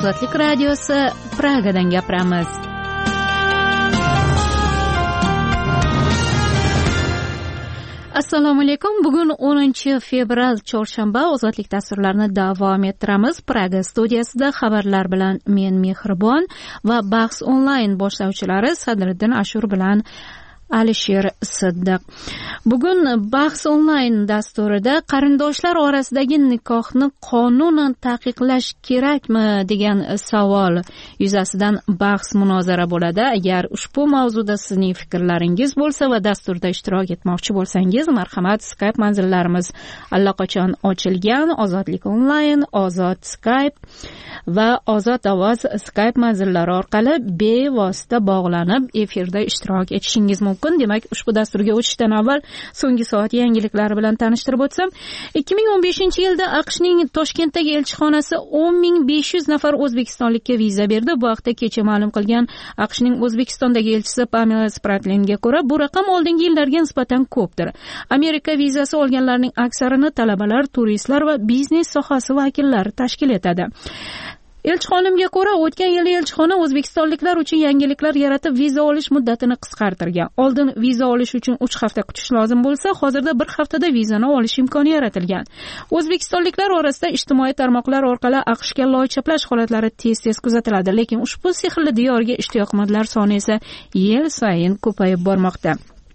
Ozodlik radiosi, Pragadan gapiramiz. Assalomu alaykum. Bugun 10-fevral chorshanba. Ozodlik dasturlarini davom ettiramiz. Praga studiyasida xabarlar bilan men Mehribon va bahs onlayn boshlovchilari Sadriddin Ashur bilan Alisher Siddiq. Bugun bahs onlayn dasturida qarindoshlar orasidagi nikohni qonunan taqiqlash kerakmi degan savol yuzasidan bahs munozara bo'ladi. Agar ushbu mavzuda sizning fikrlaringiz bo'lsa va dasturda ishtirok etmoqchi bo'lsangiz, marhamat, Skype manzillarimiz allaqachon ochilgan. Ozodlik onlayn, Ozod Skype va Ozod ovoz Skype manzillari orqali bevosita bog'lanib efirda ishtirok etishingiz mumkin. Demak, ushbu dasturga o'tishdan avval so'nggi soat yangiliklari bilan tanishtirib o'tsam, 2015-yilda AQShning Toshkentdagi elchixonasi 10.500 nafar o'zbekistonlikka viza berdi. Bu haqda kecha ma'lum qilgan AQShning O'zbekistondagi elchisi Pamela Spratlinga ko'ra, bu raqam oldingi yillarga nisbatan ko'pdir. Amerika vizasi olganlarning aksarini talabalar, turistlar va biznes sohasi vakillari tashkil etadi. Elchixonimga ko'ra, o'tgan yili elchixona o'zbekistonliklar uchun yangiliklar yaratib, viza olish muddatini qisqartirgan. Oldin viza olish uchun 3 hafta kutish lozim bo'lsa, hozirda 1 haftada vizani olish imkoni yaratilgan. O'zbekistonliklar orasida ijtimoiy tarmoqlar orqali AQShga loyihaplash holatlari tez-tez kuzatiladi, lekin ushbu sehrli diyorga ishtiyoqmandlar soni esa yil sayin ko'payib bormoqda.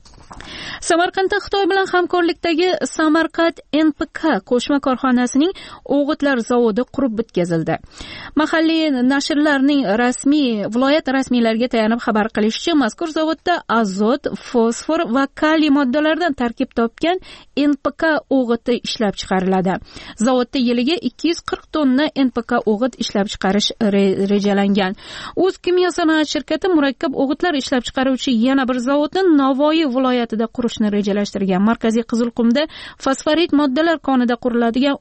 Samarqandda Xitoy bilan hamkorlikdagi Samarqand NPK qo'shma korxonasining o'g'itlar zavodi qurib bitkazildi. Mahalliy nashrlarning viloyat rasmiylariga tayanib xabar qilishicha, mazkur zavodda azot, fosfor va kaliy moddalaridan tarkib topgan NPK o'g'iti ishlab chiqariladi. Zavodda yiliga 240 tonna NPK o'g'it ishlab chiqarish rejalangan. O'zkimyo sanoat shirkati murakkab o'g'itlar ishlab chiqaruvchi yana bir zavodni Navoiy viloyatida qurishni rejalashtirgan. Markaziy Qizilqumda fosforit moddalar konida quriladigan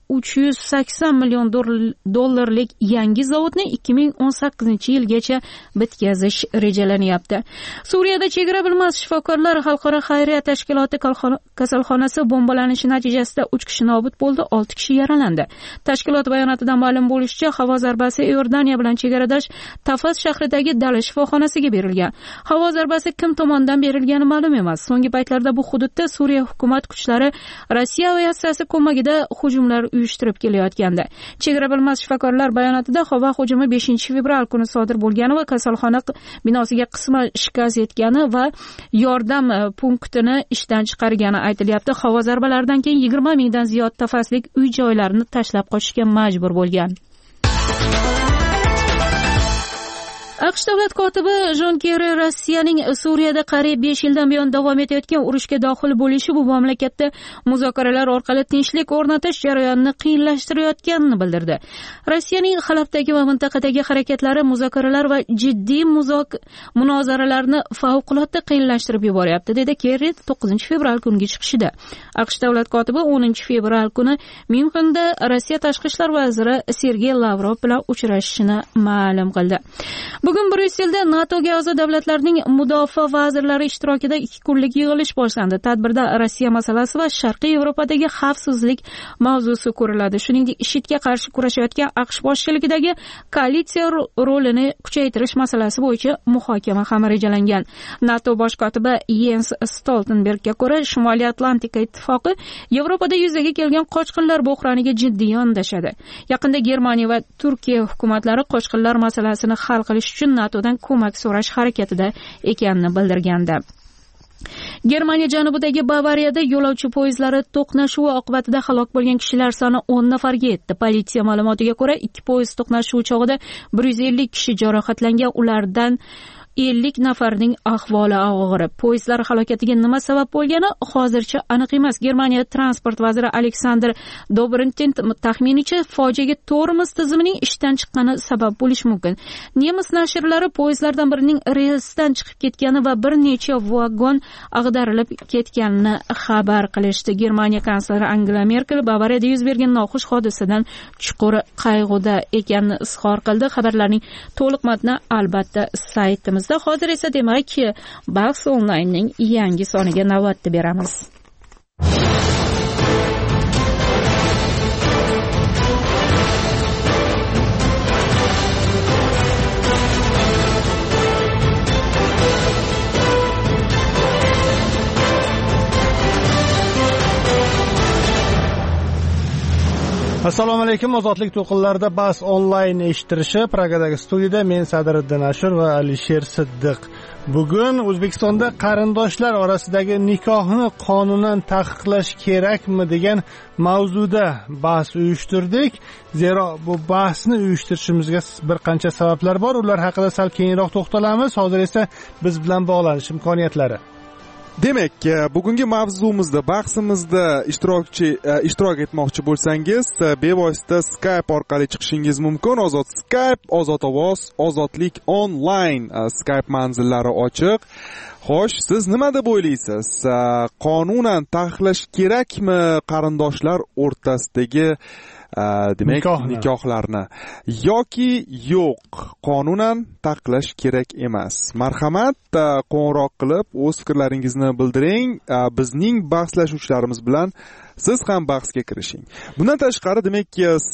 380 million dollarlik yangi zavodni 2018-yilgacha bitkazish rejalanyapti. Suriyada chegara bilmas shifokorlar xalqaro xayriya tashkiloti kasalxonasi bombalanishi natijasida 3 kishi nobud bo'ldi, 6 kishi yaralandi. Tashkilot bayonotidan ma'lum bo'lishicha, havo zarbasi Iordaniya bilan chegaradosh Tafas shahridagi Dala shifoxonasiga berilgan. Havo zarbasi kim tomonidan berilgani ma'lum emas. So'nggi paytlarda bu hududda Suriya hukumat kuchlari Rossiya aviatsiyasi ko'magida hujumlar uyushtirib kelayotgandi. Chegara bilmas shifokorlar bayonotida havo hujumi 5-fevral kuni sodir bo'lgani va kasalxona binosiga qisman shikast yetgani va yordam punktini ishdan chiqargani aytilyapti. Havo zarbalaridan keyin 20 mingdan ziyod tafaslik uy-joylarni tashlab qochishga majbur bo'lgan. AQSh davlat kotibi Jon Kerri Rossiyaning Suriyada qariyb 5 yildan buyon davom etayotgan urushga dohil bo'lishi bu mamlakatda muzokaralar orqali tinchlik o'rnatish jarayonini qiyinlashtirayotganini bildirdi. Rossiyaning Halabdagi va mintaqadagi harakatlari muzokaralar va jiddiy munozaralarni favqulodda qiyinlashtirib yuboryapti, dedi Kerri 9-fevral kungi chiqishida. AQSh davlat kotibi 10-fevral kuni Myunxenda Rossiya tashqi ishlar vaziri Sergey Lavrov bilan uchrashishini ma'lum qildi. Bugun Bryusselda NATOga a'zo davlatlarning mudofaa vazirlari ishtirokida 2 kunlik yig'ilish boshlandi. Tadbirda Rossiya masalasi va Sharqiy Yevropadagi xavfsizlik mavzusi ko'riladi. Shuningdek, IShIDga qarshi kurashayotgan AQSh boshchiligidagi koalitsiya rolini kuchaytirish masalasi bo'yicha muhokama ham rejalangan. NATO bosh kotibi Jens Stoltenbergga ko'ra, Shimoliy Atlantika ittifoqi Yevropada yuzaga kelgan qochqinlar bo'hroniga jiddiy yondashadi. Yaqinda Germaniya va Turkiya hukumatlari qochqinlar masalasini hal qilish uchun NATOdan ko'mak so'rash harakatida ekanini bildirgandi. Germaniya janubidagi Bavariyada yo'lovchi poyezdlari to'qnashuvi oqibatida halok bo'lgan kishilar soni 10 nafarga yetdi. Politsiya ma'lumotiga ko'ra, 2 poyezd to'qnashuvi chog'ida 150 kishi jarohatlangan, ulardan 50 nafarning ahvoli og'ir. Poyezdlar halokatiga nima sabab bo'lgani hozircha aniq emas. Germaniya transport vaziri Alexander Dobrindt taxminicha fojiaga tormoz tizimining ishdan chiqqani sabab bo'lishi mumkin. Nemis nashrlari poyezdlardan birining relsdan chiqib ketgani va bir necha vagon ag'darilib ketganini xabar qilishdi. Germaniya kansleri Angela Merkel Bavariyada yuz bergan noxush hodisadan chuqur qayg'uda ekanini izhor qildi. Xabarlarning to'liq matni albatta saytimiz. Hozir esa demak, bahs onlaynning yangi soniga navbatni beramiz. Assalomu alaykum. Ozodlik to'lqinlarida bahs onlayn eshittirishi Pragadagi studiyada men Sadriddin Ashur va Alisher Siddiq. Bugun O'zbekistonda qarindoshlar orasidagi nikohni qonunan taqiqlash kerakmi degan mavzuda bahs uyushtirdik. Zero bu bahsni uyushtirishimizga bir qancha sabablar bor. Ular haqida sal keyinroq to'xtalamiz. Hozir esa biz bilan bog'lanish imkoniyatlari. Demak, bugungi mavzumizda, bahsimizda ishtirok etmoqchi bo'lsangiz, bevosita Skype orqali chiqishingiz mumkin. Ozod Skype, Ozod ovoz, Ozodlik onlayn Skype manzillari ochiq. Xo'sh, siz nima deb o'ylaysiz? Qonunan taqiqlash kerakmi qarindoshlar o'rtasidagi demak nikohlarni yoki yo'q, qonunan taqiqlash kerak emas? Marhamat, qo'ng'iroq qilib o'z fikrlaringizni bildiring. Bizning bahslashuvchilarimiz bilan siz ham bahsga kirishing. Bundan tashqari, demak,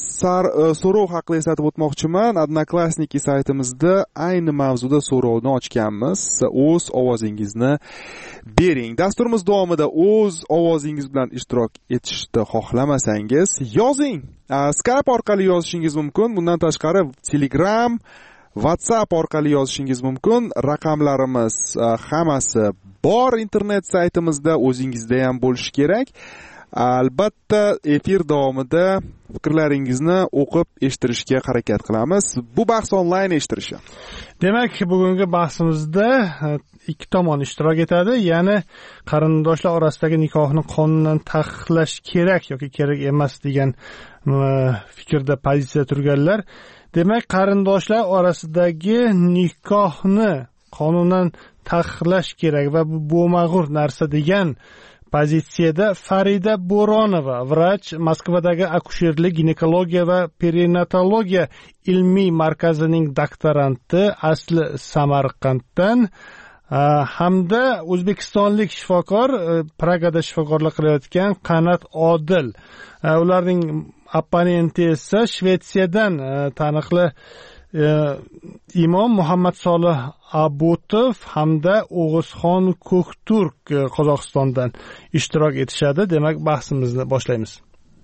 so'rov haqida eslatib o'tmoqchiman. Odnoklassniki saytimizda ayni mavzuda so'rovni ochganmiz. O'z ovozingizni bering. Dasturimiz davomida o'z ovozingiz bilan ishtirok etishni xohlamasangiz, yozing. Skype orqali yozishingiz mumkin. Bundan tashqari Telegram, WhatsApp orqali yozishingiz mumkin. Raqamlarimiz hammasi bor internet saytimizda, o'zingizda ham bo'lishi kerak. Albatta, efir davomida fikrlaringizni o'qib eshittirishga harakat qilamiz. Bu bahs onlayn eshittirishi. Demak, bugungi bahsimizda ikki tomon ishtirok etadi. Ya'ni qarindoshlar orasidagi nikohni qonunan taqiqlash kerak yoki kerak emas degan fikrda pozitsiya turganlar. Demak, qarindoshlar orasidagi nikohni qonunan taqiqlash kerak va bu bo'lmag'ur narsa degan pozitsiyada Farida Bo'ronova, vrach, Moskvadagi akusherlik, ginekologiya va perinatologiya ilmiy markazining doktoranti, asli Samarqanddan, hamda o'zbekistonlik shifokor, Pragada shifokorlik qilayotgan Qanat Odil. Ularning opponenti esa Shvetsiyadan taniqli imom Muhammad Solih Abutov hamda O'g'izxon Ko'kturk Qozog'istondan ishtirok etishadi. Demak, bahsimizni boshlaymiz.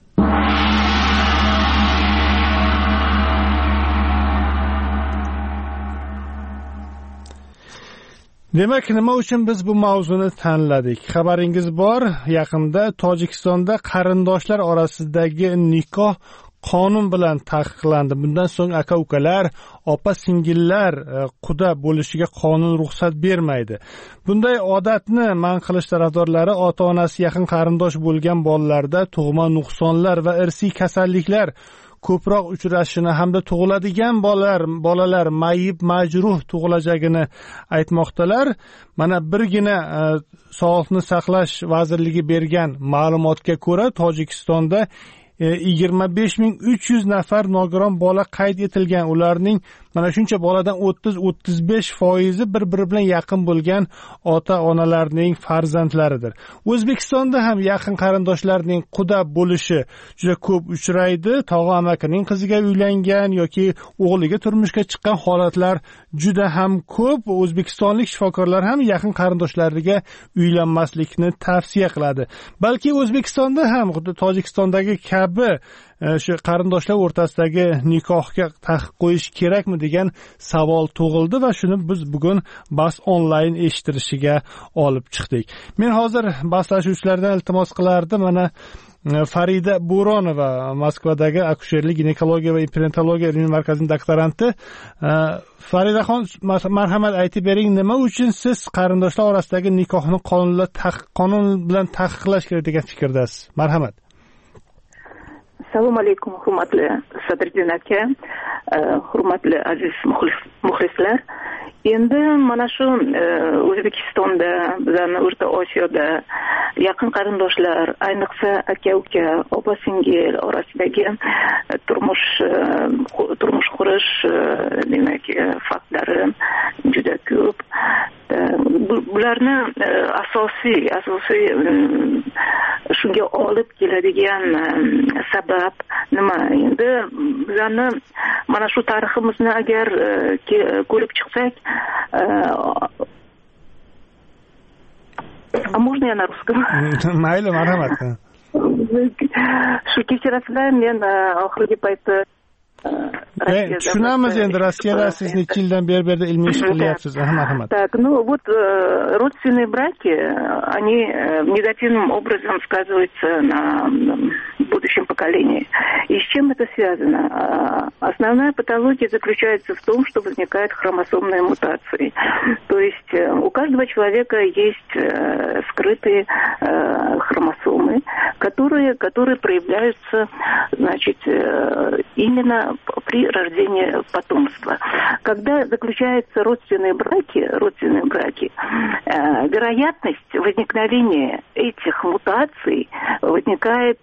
Demak, nima uchun biz bu mavzuni tanladik? Xabaringiz bor, yaqinda Tojikistonda qarindoshlar orasidagi nikoh qonun bilan taqiqlandi. Bundan so'ng aka-ukalar, opa-singillar quda bo'lishiga qonun ruxsat bermaydi. Bunday odatni man qilish tarafdorlari ota-onasi yaqin qarindosh bo'lgan bolalarda tug'ma nuqsonlar va irsiy kasalliklar ko'proq uchrashini hamda tug'iladigan bolalar mayib majruh tug'ilajagini aytmoqdalar. Mana birgina Sog'liqni saqlash vazirligi bergan ma'lumotga ko'ra, Tojikistonda 25.300 nafar nogiron bola qayd etilgan. Ularning mana shuncha boladan 30-35% bir-biri bilan yaqin bo'lgan ota-onalarning farzandlaridir. O'zbekistonda ham yaqin qarindoshlarning quda bo'lishi juda ko'p uchraydi. Tog'a amakining qiziga uylangan yoki o'g'liga turmushga chiqqan holatlar juda ham ko'p. O'zbekistonlik shifokorlar ham yaqin qarindoshlariga uylanmaslikni tavsiya qiladi. Balki O'zbekistonda ham xuddi Tojikistondagi kabi shu qarindoshlar o'rtasidagi nikohga taqiq qo'yish kerakmi degan savol tug'ildi va shuni biz bugun bahs onlayn eshittirishiga olib chiqdik. Men hozir bahslashuvchilardan iltimos qilardim, mana Farida Bo'ronova, Moskvadagi akusherlik, ginekologiya va perinatologiya ilmiy markazining doktoranti. Faridaxon, marhamat, aytib bering, nima uchun siz qarindoshlar orasidagi nikohni qonun bilan taqiqlash kerak degan fikrdasiz? Marhamat. Assalomu alaykum, hurmatli Sadriddin aka, hurmatli aziz muxlislar. Endi mana shu O'zbekistonda, bizning O'rta Osiyoda yaqin qarindoshlar, ayniqsa aka-uka, opa-singil orasidagi turmush qurish demak faktlari juda ko'p. Bularni asosiy shunga olib keladigan sabab nima? Endi bizlarni mana shu tariximizni agar ko'rib chiqsak, можно я на русском? Mayli, marhamat. shu kechirasizlar, men oxirgi paytda tushunamiz endi, Rossiyada siz necha yildan beri bu yerda ilmiy ish qilyapsiz. Marhamat. Так, вот родственные браки, они негативным образом сказываются на будущем поколении. И с чем это связано? Основная патология заключается в том, что возникают хромосомные мутации. То есть у каждого человека есть скрытые хромосомы, которые проявляются, значит, именно при рождении потомства. Когда заключаются родственные браки, вероятность возникновения этих мутаций возникает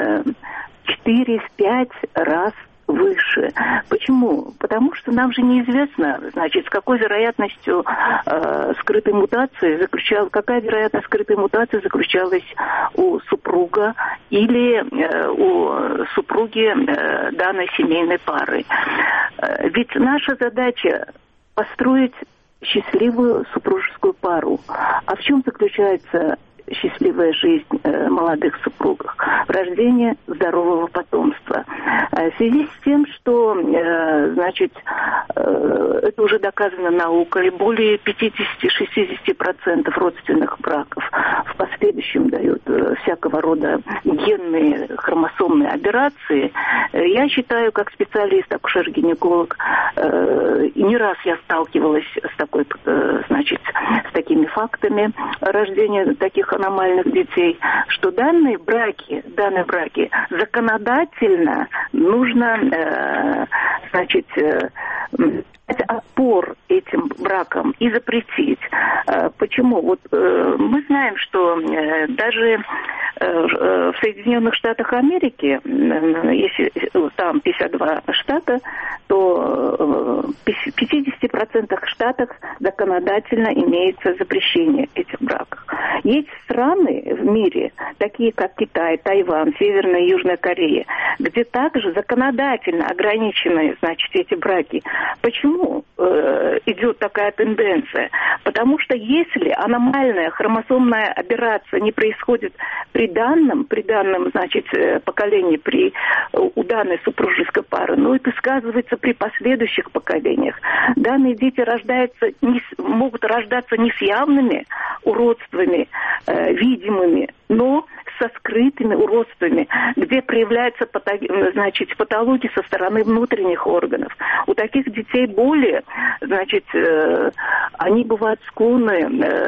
4-5 раз выше. Почему? Потому что нам же неизвестно, значит, с какой вероятностью скрытой мутации какая вероятность скрытой мутации заключалась у супруга или у супруги данной семейной пары. Ведь наша задача построить счастливую супружескую пару. А в чем заключается счастливая жизнь молодых супругов? В рождении здорового потомства. В связи с тем, что, значит, это уже доказано наукой, более 50-60% родственных браков в последующем дают всякого рода генные хромосомные аберрации. Я считаю, как специалист, акушер-гинеколог, и не раз я сталкивалась с с такими фактами рождения таких аномальных детей, что данные браки законодательно нужно, дать отпор этим бракам и запретить. Почему? Вот мы знаем, что даже в Соединенных Штатах Америки, если там 52 штата, то в 50% штатах законодательно имеется запрещение этих браков. Есть страны в мире, такие как Китай, Тайвань, Северная и Южная Корея, где также законодательно ограничены, значит, эти браки. Почему идет такая тенденция? Потому что если аномальная хромосомная аберрация не происходит при данном, значит, поколении, у данной супружеской пары, но это сказывается при последующих поколениях. Данные дети могут рождаться не с явными уродствами, видимыми, но со скрытыми уродствами, где проявляются патологии со стороны внутренних органов. У таких детей более, значит, они бывают склонны,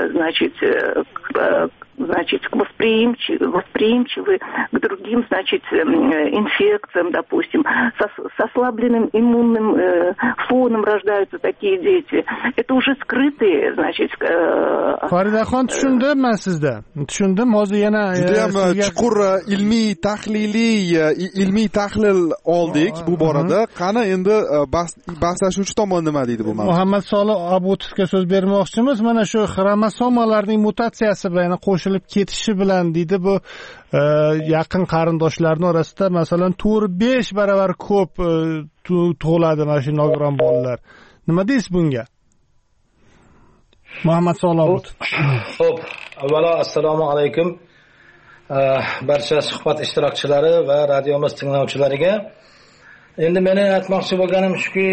восприимчивы к другим, значит, инфекциям, допустим. С ослабленным иммунным фоном рождаются такие дети. Это уже скрытые, значит... Faridaxon, tushundim men sizda. Tushundim. Hozir yana chuqur ilmiy tahlil oldik bu borada. Qani endi bahslashuvchi tomon nima deydi bu mavzu? Muhammad Solih Abutovga so'z bermoqchimiz. Mana shu xromosomalarning mutatsiyasi bilan qo'shilib ketishi bilan deydi, bu yaqin qarindoshlarning orasida masalan 4-5 baravar ko'p tug'iladi mana shu nogiron bolalar. Nima deysiz bunga? Muhammad Solih Abutov. Xo'p, avvalo assalomu alaykum barcha suhbat ishtirokchilari va radiomiz tinglovchilariga. Endi meni aytmoqchi bo'lganim shuki,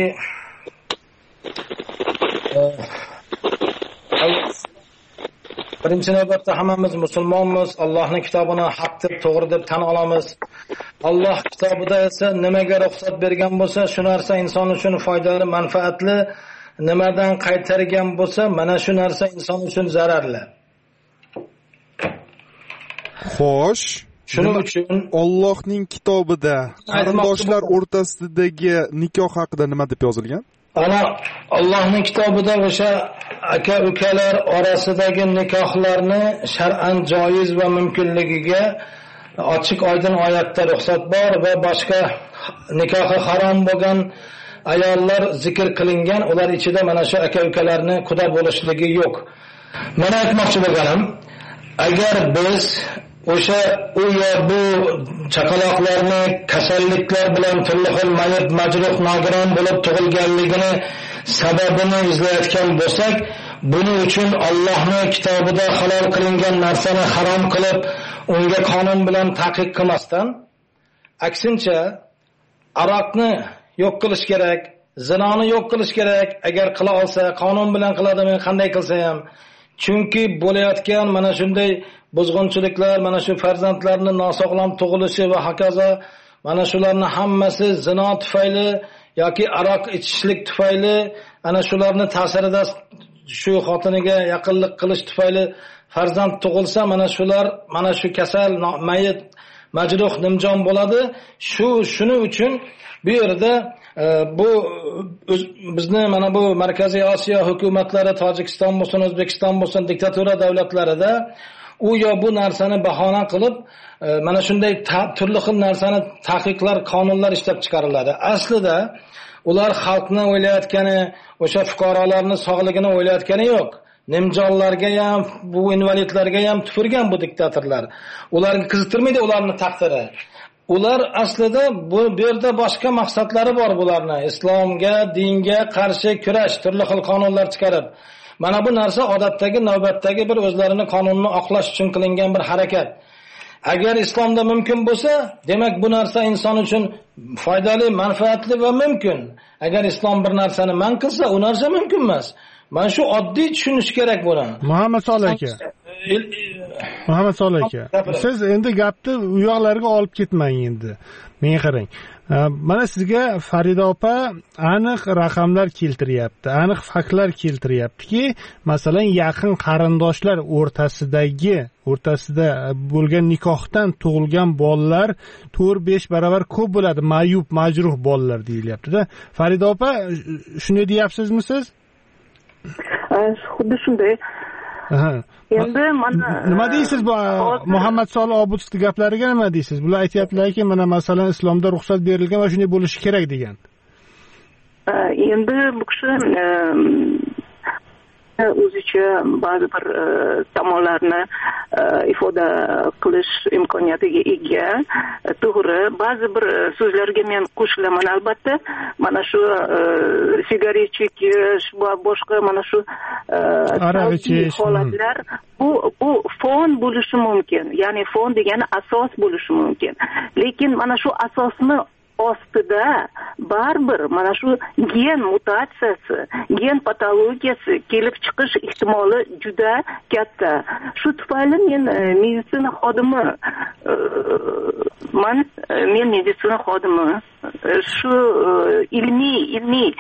birinchi navbatda hammamiz musulmonmiz, Allohning kitobini haq deb, to'g'ri deb tan olamiz. Alloh kitobida esa nimaga ruxsat bergan bo'lsa, shu narsa inson uchun foydali, manfaatli, nimadan qaytargan bo'lsa, mana shu narsa inson uchun zararli. Xo'sh, shuning uchun Allohning kitobida qarindoshlar o'rtasidagi nikoh haqida nima deb yozilgan? Ana Allohning kitobida o'sha aka-ukalar orasidagi nikohlarni shar'an joiz va mumkinligiga ochiq oydin oyatda ruxsat bor va boshqa nikohi harom bo'lgan ayollar zikr qilingan. Ular ichida mana shu aka-ukalarni quda bo'lishligi yo'q. Mana aytmoqchi bo'lganim, agar biz o'sha u yo bu chaqaloqlarni kasalliklar bilan turli xil mayib, majruh, nogiron bo'lib tug'ilganligini sababini izlayotgan bo'lsak, buning uchun Allohning kitobida halol qilingan narsani harom qilib, unga qonun bilan taqiq qilmasdan, aksincha aroqni yo'q qilish kerak, zinoni yo'q qilish kerak. Agar qila olsa, qonun bilan qiladimi, qanday qilsa ham. Chunki bo'layotgan mana shunday buzg'unchiliklar, mana shu farzandlarning nosog'lom tug'ilishi va hokazo, mana shularning hammasi zino tufayli yoki aroq ichishlik tufayli, ana shularni ta'sirida shu xotiniga yaqinlik qilish tufayli farzand tug'ilsa, mana shular mana shu kasal, mayit, majruh, nimjon bo'ladi. Shuning uchun bu yerda bu bizni mana bu Markaziy Osiyo hukumatlari, Tojikiston bo'lsin, O'zbekiston bo'lsin, diktatura davlatlarida u yo bu narsani bahona qilib mana shunday turli xil narsani taqiqlar, qonunlar ishlab chiqariladi. Aslida ular xalqni o'ylayotgani, o'sha fuqarolarning sog'ligini o'ylayotgani yo'q. Nimjonlarga ham, bu invalidlarga ham tufurgan bu diktatorlar. Ularga qiziqtirmaydi ularning taqdiri. Ular aslida bu yerda boshqa maqsadlari bor bularni. Islomga, dinga qarshi kurash, turli xil qonunlar chiqarib. Mana bu narsa odatdagi, navbatdagi bir o'zlarini qonunni oqlash uchun qilingan bir harakat. Agar islomda mumkin bo'lsa, demak bu narsa inson uchun foydali, manfaatli va mumkin. Agar islom bir narsani man qilsa, u narsa mumkin emas. Mana shu oddiy tushunish kerak buni. Muhammad Solih aka. Siz endi gapni u yoqlarga olib ketmang endi. Menga qarang. Mana sizga Farida opa aniq raqamlar keltiryapti, aniq faktlar keltiryaptiki, masalan, yaqin qarindoshlar o'rtasida bo'lgan nikohdan tug'ilgan bolalar 4-5 barobar ko'p bo'ladi, mayub, majruh bolalar deyilyapti-da. Farida opa, shunday deyapsizmi siz? Xuddi shunday. Endi mana nima deysiz bu Muhammad Solih Obudovning gaplariga nima deysiz? Bular aytayaptilarki, mana masalan islomda ruxsat berilgan va shunday bo'lishi kerak degan. Endi bu kishi o'zicha ba'zi bir tomonlarni ifoda qilish imkoniyatiga ega. To'g'ri, ba'zi bir so'zlarga men qo'shilaman albatta. Mana shu sigaret chekish va boshqa mana shu holatlar bu fon bo'lishi mumkin. Ya'ni fon degani asos bo'lishi mumkin. Lekin mana shu asosni ostida baribir mana shu gen mutatsiyasi, gen patologiyasi kelib chiqish ehtimoli juda katta. Shu tufayli men meditsina xodimi shu ilmiy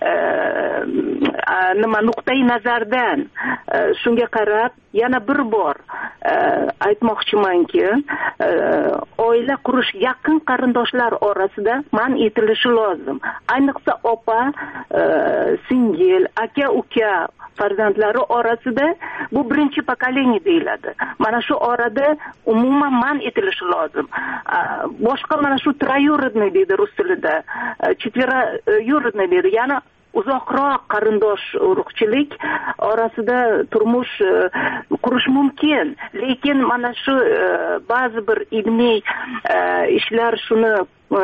nuqtai nazardan shunga qarab yana bir bor aytmoqchimanki, oila qurish yaqin qarindoshlar orasida man etilishi lozim. Ayniqsa opa, singil, aka, uka farzandlari orasida bu birinchi pokoleniya deyiladi. Mana shu orada umuman man etilishi lozim. Boshqa mana shu troyurodniy deydi rus tilida, четвероюродный deydi. Ya'ni uzoqroq qarindosh urug'chilik orasida turmush qurish mumkin. Lekin mana shu ba'zi bir ilmiy ishlar shuni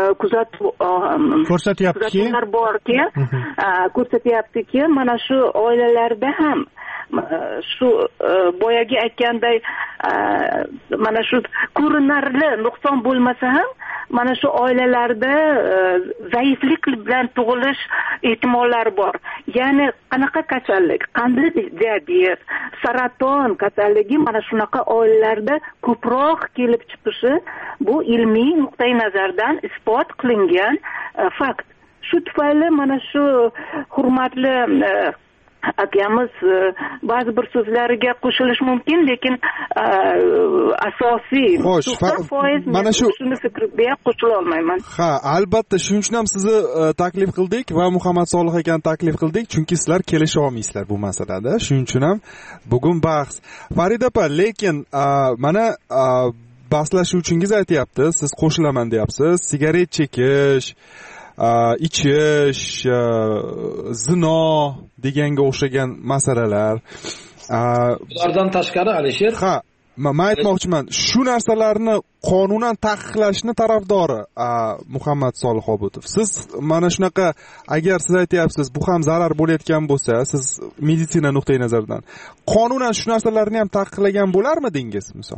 ko'rsatyaptiki, mana shu oilalarda ham shu boyagi aytganday mana shu ko'rinarli nuqson bo'lmasa ham mana shu oilalarda zaiflik bilan tug'ilish ehtimollari bor. Ya'ni qanaqa kasallik, qandli diabet, saraton kasalligi mana shunaqa oilalarda ko'proq kelib chiqishi bu ilmiy nuqtai nazardan isbot qilingan fakt. Shu tufayli mana shu hurmatli akamiz ba'zi bir so'zlariga qo'shilish mumkin, lekin asosiy mana shu fikrga qo'shila olmayman. Ha, albatta, shuning uchun ham sizni taklif qildik va Muhammad Solih akani taklif qildik, chunki sizlar kelisha olmaysizlar bu masalada. Shuning uchun ham bugun bahs. Farida opa, lekin mana bahslashuvchingiz aytayapti, siz qo'shilaman deyapsiz, sigaret chekish, ichish, zino deganga o'xshagan masalalar. Ulardan tashqari Alisher, men aytmoqchiman, shu narsalarni qonunan taqiqlashni tarafdori Muhammad Solih Obudov. Siz mana shunaqa, agar siz aytyapsiz, bu ham zarar bo'layotgan bo'lsa, siz meditsina nuqtai nazaridan qonunan shu narsalarni ham taqiqlagan bo'larmidingiz, misol?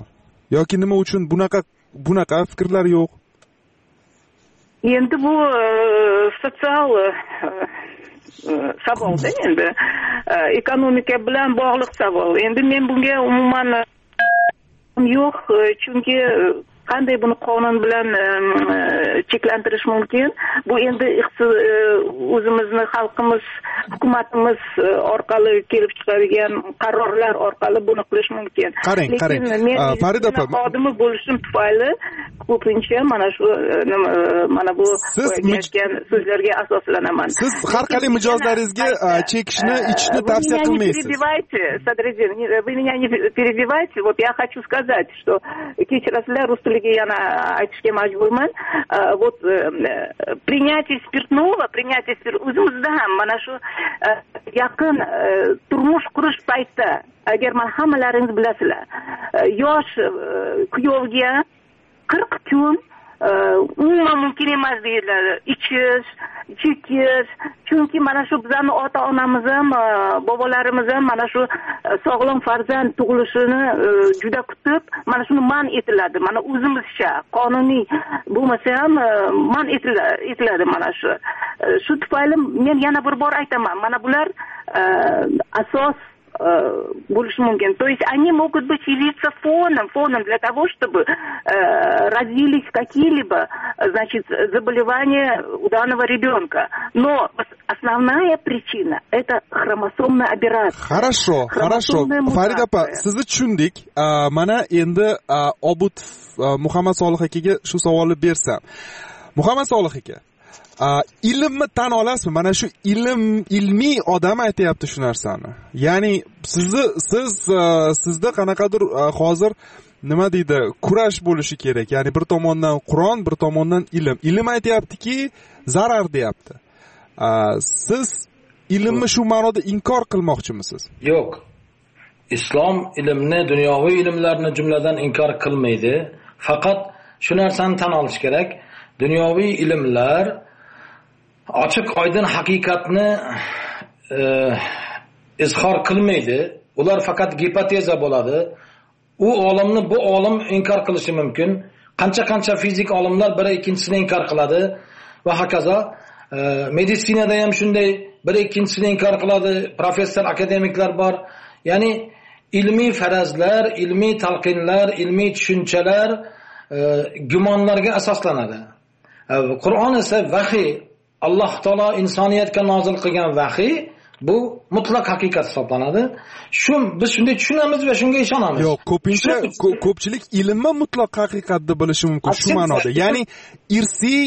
yoki nima uchun bunaqa fikrlar yo'q? Endi bu sotsial savolda, endi ekonomika bilan bog'liq savol. Endi men bunga umuman yo'q, chunki qanday buni qonun bilan cheklantirish mumkin? Bu endi o'zimizni xalqimiz, hukumatimiz orqali kelib chiqadigan qarorlar orqali buni qilish mumkin. Qarang. Farida opa, xodimi bo'lishim tufayli ko'pincha mana bu aytgan so'zlarga asoslanaman. Siz har qalay mijozlaringizga chekishni, ichishni tavsiya qilmaysiz. Вы меня не перебивайте. Вот я хочу сказать, что kechirasizlar, rus tiliga yana aytishga majburman. Вот принятие спиртного, o'zimizda ham mana shu yaqin turmush qurish paytida, agar mana hammalaringiz bilasizlar, yosh kuyovga 40 kun umuman mumkin emas deyiladi. Ichish, chekish, chunki mana shu bizning ota-onamiz ham, bobolarimiz ham mana shu sog'lom farzand tug'ilishini juda kutib, mana shuni man etiladi. Mana o'zimizcha qonuniy bo'lmasa ham man etiladi mana shu. Shu tufayli men yana bir bor aytaman, mana bular asos больше мумkin. То есть они могут быть явиться фоном для того, чтобы развились какие-либо, значит, заболевания у данного ребенка. Но основная причина – это хромосомная аберрация. Хорошо. Farida opa, sizni tushundik. Mana endi Obud Muhammad Solih akaga shu savolni bersam. Muhammad Solih aka, ilmni tan olasizmi? Mana shu ilmiy odam aytayapti shu narsani. Ya'ni sizda qanaqadir hozir nima deydi, kurash bo'lishi kerak. Ya'ni bir tomondan Qur'on, bir tomondan ilm. Ilm aytayaptiki, zarar deyapti. Siz ilmni shu ma'noda inkor qilmoqchimisiz? Yo'q. Islom ilmni, dunyoviy ilmlarni jumladan inkor qilmaydi. Faqat shu narsani tan olish kerak. Dunyoviy ilmlar ochiq oydin haqiqatni izhor qilmaydi. Ular faqat gipoteza bo'ladi. U olimni bu olim inkor qilishi mumkin. Qancha fizik olimlar biri ikkinchisini inkor qiladi va hokazo. Meditsinada ham shunday, biri ikkinchisini inkor qiladi. Professor, akademiklar bor. Ya'ni ilmiy farazlar, ilmiy talqinlar, ilmiy tushunchalar gumonlarga asoslanadi. Qur'on esa vahiy, Alloh taolo insoniyatga nozil qilgan vahiy, bu mutlaq haqiqat hisoblanadi. Biz shunday tushunamiz va shunga ishonamiz. Yo'q, ko'pchilik ilmni mutlaq haqiqat deb bilishi mumkin shu ma'noda. Ya'ni irsiy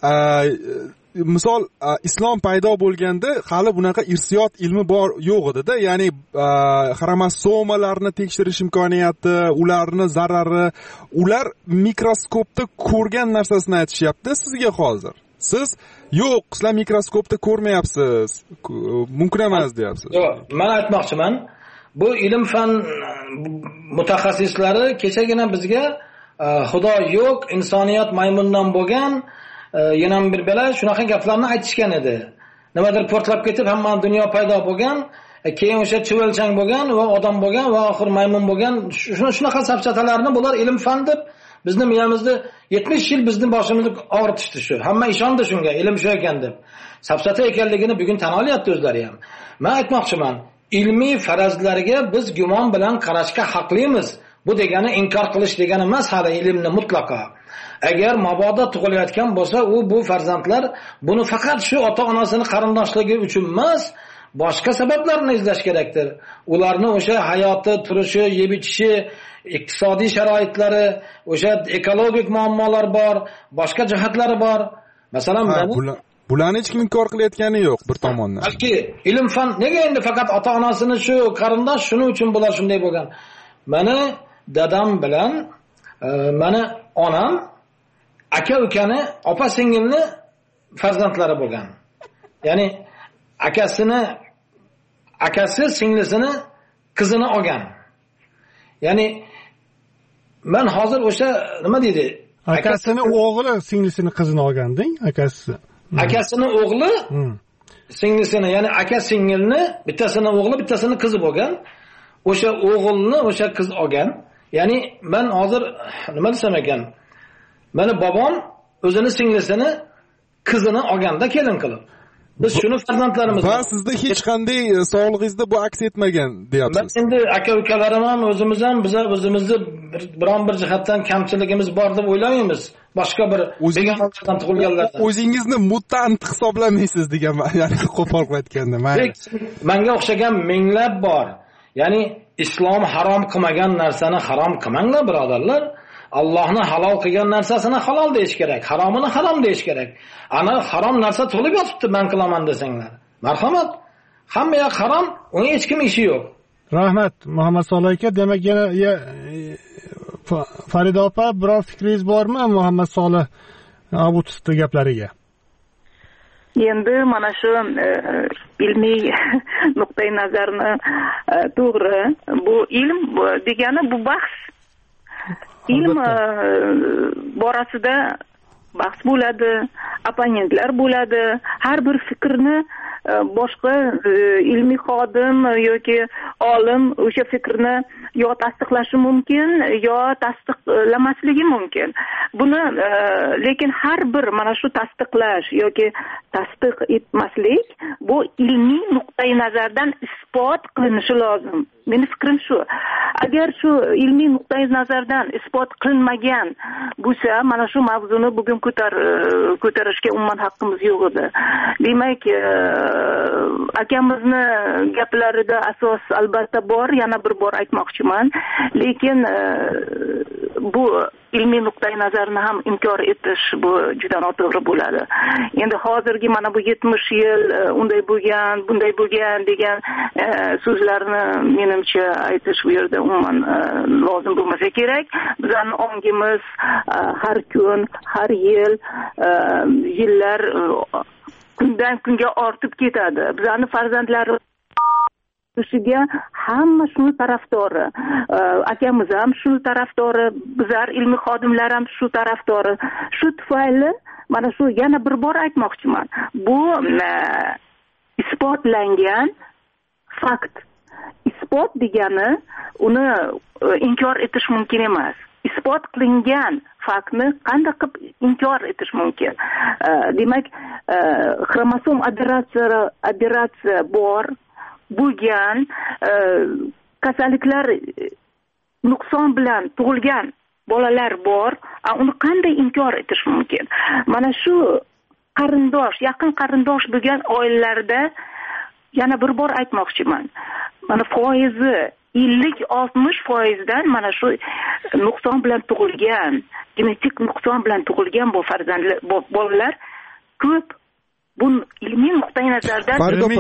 misol islom paydo bo'lganda hali bunaqa irsiyot ilmi yo'q edi-da. Ya'ni xromosomalarni tekshirish imkoniyati, ularni zarari, ular mikroskopda ko'rgan narsasini aytishyapti sizga hozir. Siz yo'q, sizlar mikroskopda ko'rmayapsiz, mumkin emas deyapsiz. Yo'q, men aytmoqchiman, bu ilm fan mutaxassislari kechagina bizga xudo yo'q, insoniyat maymundan bo'lgan, yana bir bela shunaqa gaplarni aytishgan edi. Nimadir portlab ketib, hamma dunyo paydo bo'lgan, keyin o'sha chivilchang bo'lgan va odam bo'lgan va oxir maymun bo'lgan, shunaqa safchatalarni bular ilm fan deb bizni miyamizni 70 yil bizni boshimizni og'ritishdi shu. Hamma ishondi shunga, ilm shu ekan deb. Safsata ekanligini bugun tan olyapti o'zlari ham. Men aytmoqchiman, ilmiy farazlarga biz gumon bilan qarashga haqlimiz. Bu degani inkor qilish degani emas, hali ilmni mutlaqo. Agar mabodo tug'ilayotgan bo'lsa, bu farzandlar buni faqat shu ota-onasini qarindoshligi uchun emas, boshqa sabablarni izlash kerakdir. Ularni o'sha hayoti, turishi, yeb ichishi, iqtisodiy sharoitlari, o'sha ekologik muammolar bor, boshqa jihatlari bor. Masalan, bularni hech kim inkor qilayotgani yo'q bir tomondan. Balki ilm fan nega endi faqat ota-onasini shu qarindosh shuning uchun bular shunday bo'lgan. Meni dadam bilan meni onam aka-ukani, opa-singilni farzandlari bo'lgan. Ya'ni akasi singlisini qizini olgan. Ya'ni men hozir o'sha nima deydi? Akasini o'g'li singlisini qizini olganding, akasi. Akasini o'g'li singlisini, ya'ni aka singilni bittasini o'g'li, bittasini qizi bo'lgan. O'sha o'g'ilni o'sha qiz olgan. Ya'ni men hozir nima desam ekan, meni bobom o'zini singlisini qizini olganda kelin qilib. Biz shuni farzandlarimiz va sizda hech qanday sog'lig'ingizda bu aks etmagan deyapsiz. Men endi aka-ukalarim ham o'zimiz ham biz o'zimizni biron bir jihatdan kamchiligimiz bor deb o'ylamaymiz. Boshqa bir begonadan tug'ilganlardan. O'zingizni mutant hisoblamaysiz deganman, ya'ni qo'pol aytganda. Menga o'xshagan minglab bor. Ya'ni islom harom qilmagan narsani harom qilmanglar, birodarlar. Allohni halol qilgan narsasini halol deyish kerak, haromini harom deyish kerak. Ana harom narsa to'lib yotibdi, men qilaman desanglar. Marhamat. Hamma yoq harom, unga hech kim ishi yo'q. Rahmat, Muhammad Solih aka. Demak, yana Farida opa, biror fikringiz bormi Muhammad Solih Obutovning gaplariga? Endi mana shu ilmiy nuqtai nazarni to'g'ri. Bu ilm degani bu bahs. Ilm borasida bahs bo'ladi, opponentlar bo'ladi. Har bir fikrni boshqa ilmiy xodim yoki olim o'sha fikrni yo tasdiqlashi mumkin, yo tasdiqlamasligi mumkin. Buni lekin har bir mana shu tasdiqlash yoki tasdiq etmaslik bu ilmiy nuqtai nazardan isbot qilinishi lozim. Meni fikrim shu. Agar shu ilmiy nuqtai nazardan isbot qilinmagan bo'lsa, mana shu mavzuni bugun ko'tarishga umuman haqqimiz yo'q edi. Demak, akamizni gaplarida asos albatta bor, yana bir bor aytmoqchiman. Lekin bu ilmiy nuqtai nazarni ham inkor etish bu juda noto'g'ri bo'ladi. Endi hozirgi mana bu 70 yil unday bo'lgan, bunday bo'lgan degan so'zlarni menimcha aytish bu yerda umuman lozim bo'lmasa kerak. Bizning ongimiz har kun, har yil, yillar kundan kunga ortib ketadi. Bizning farzandlarimiz o'shiga hamma shuni tarafdori. Akamiz ham shuni tarafdori, bizlar ilmiy xodimlar ham shu tarafdori. Shu tufayli mana shu yana bir bor aytmoqchiman. Bu isbotlangan fakt. Isbot degani uni inkor etish mumkin emas. Isbot qilingan faktni qanday qilib inkor etish mumkin? Demak, xromosom operatsiya bor bo'lgan kasalliklar nuqson bilan tug'ilgan bolalar bor. Uni qanday inkor etish mumkin? Mana shu qarindosh, yaqin qarindosh bo'lgan oilalarda yana bir bor aytmoqchiman. Mana foizi 50-60% mana shu nuqson bilan tug'ilgan, genetik nuqson bilan tug'ilgan bu farzandlar, bolalar ko'p. Bu ilmiy nuqtai nazardan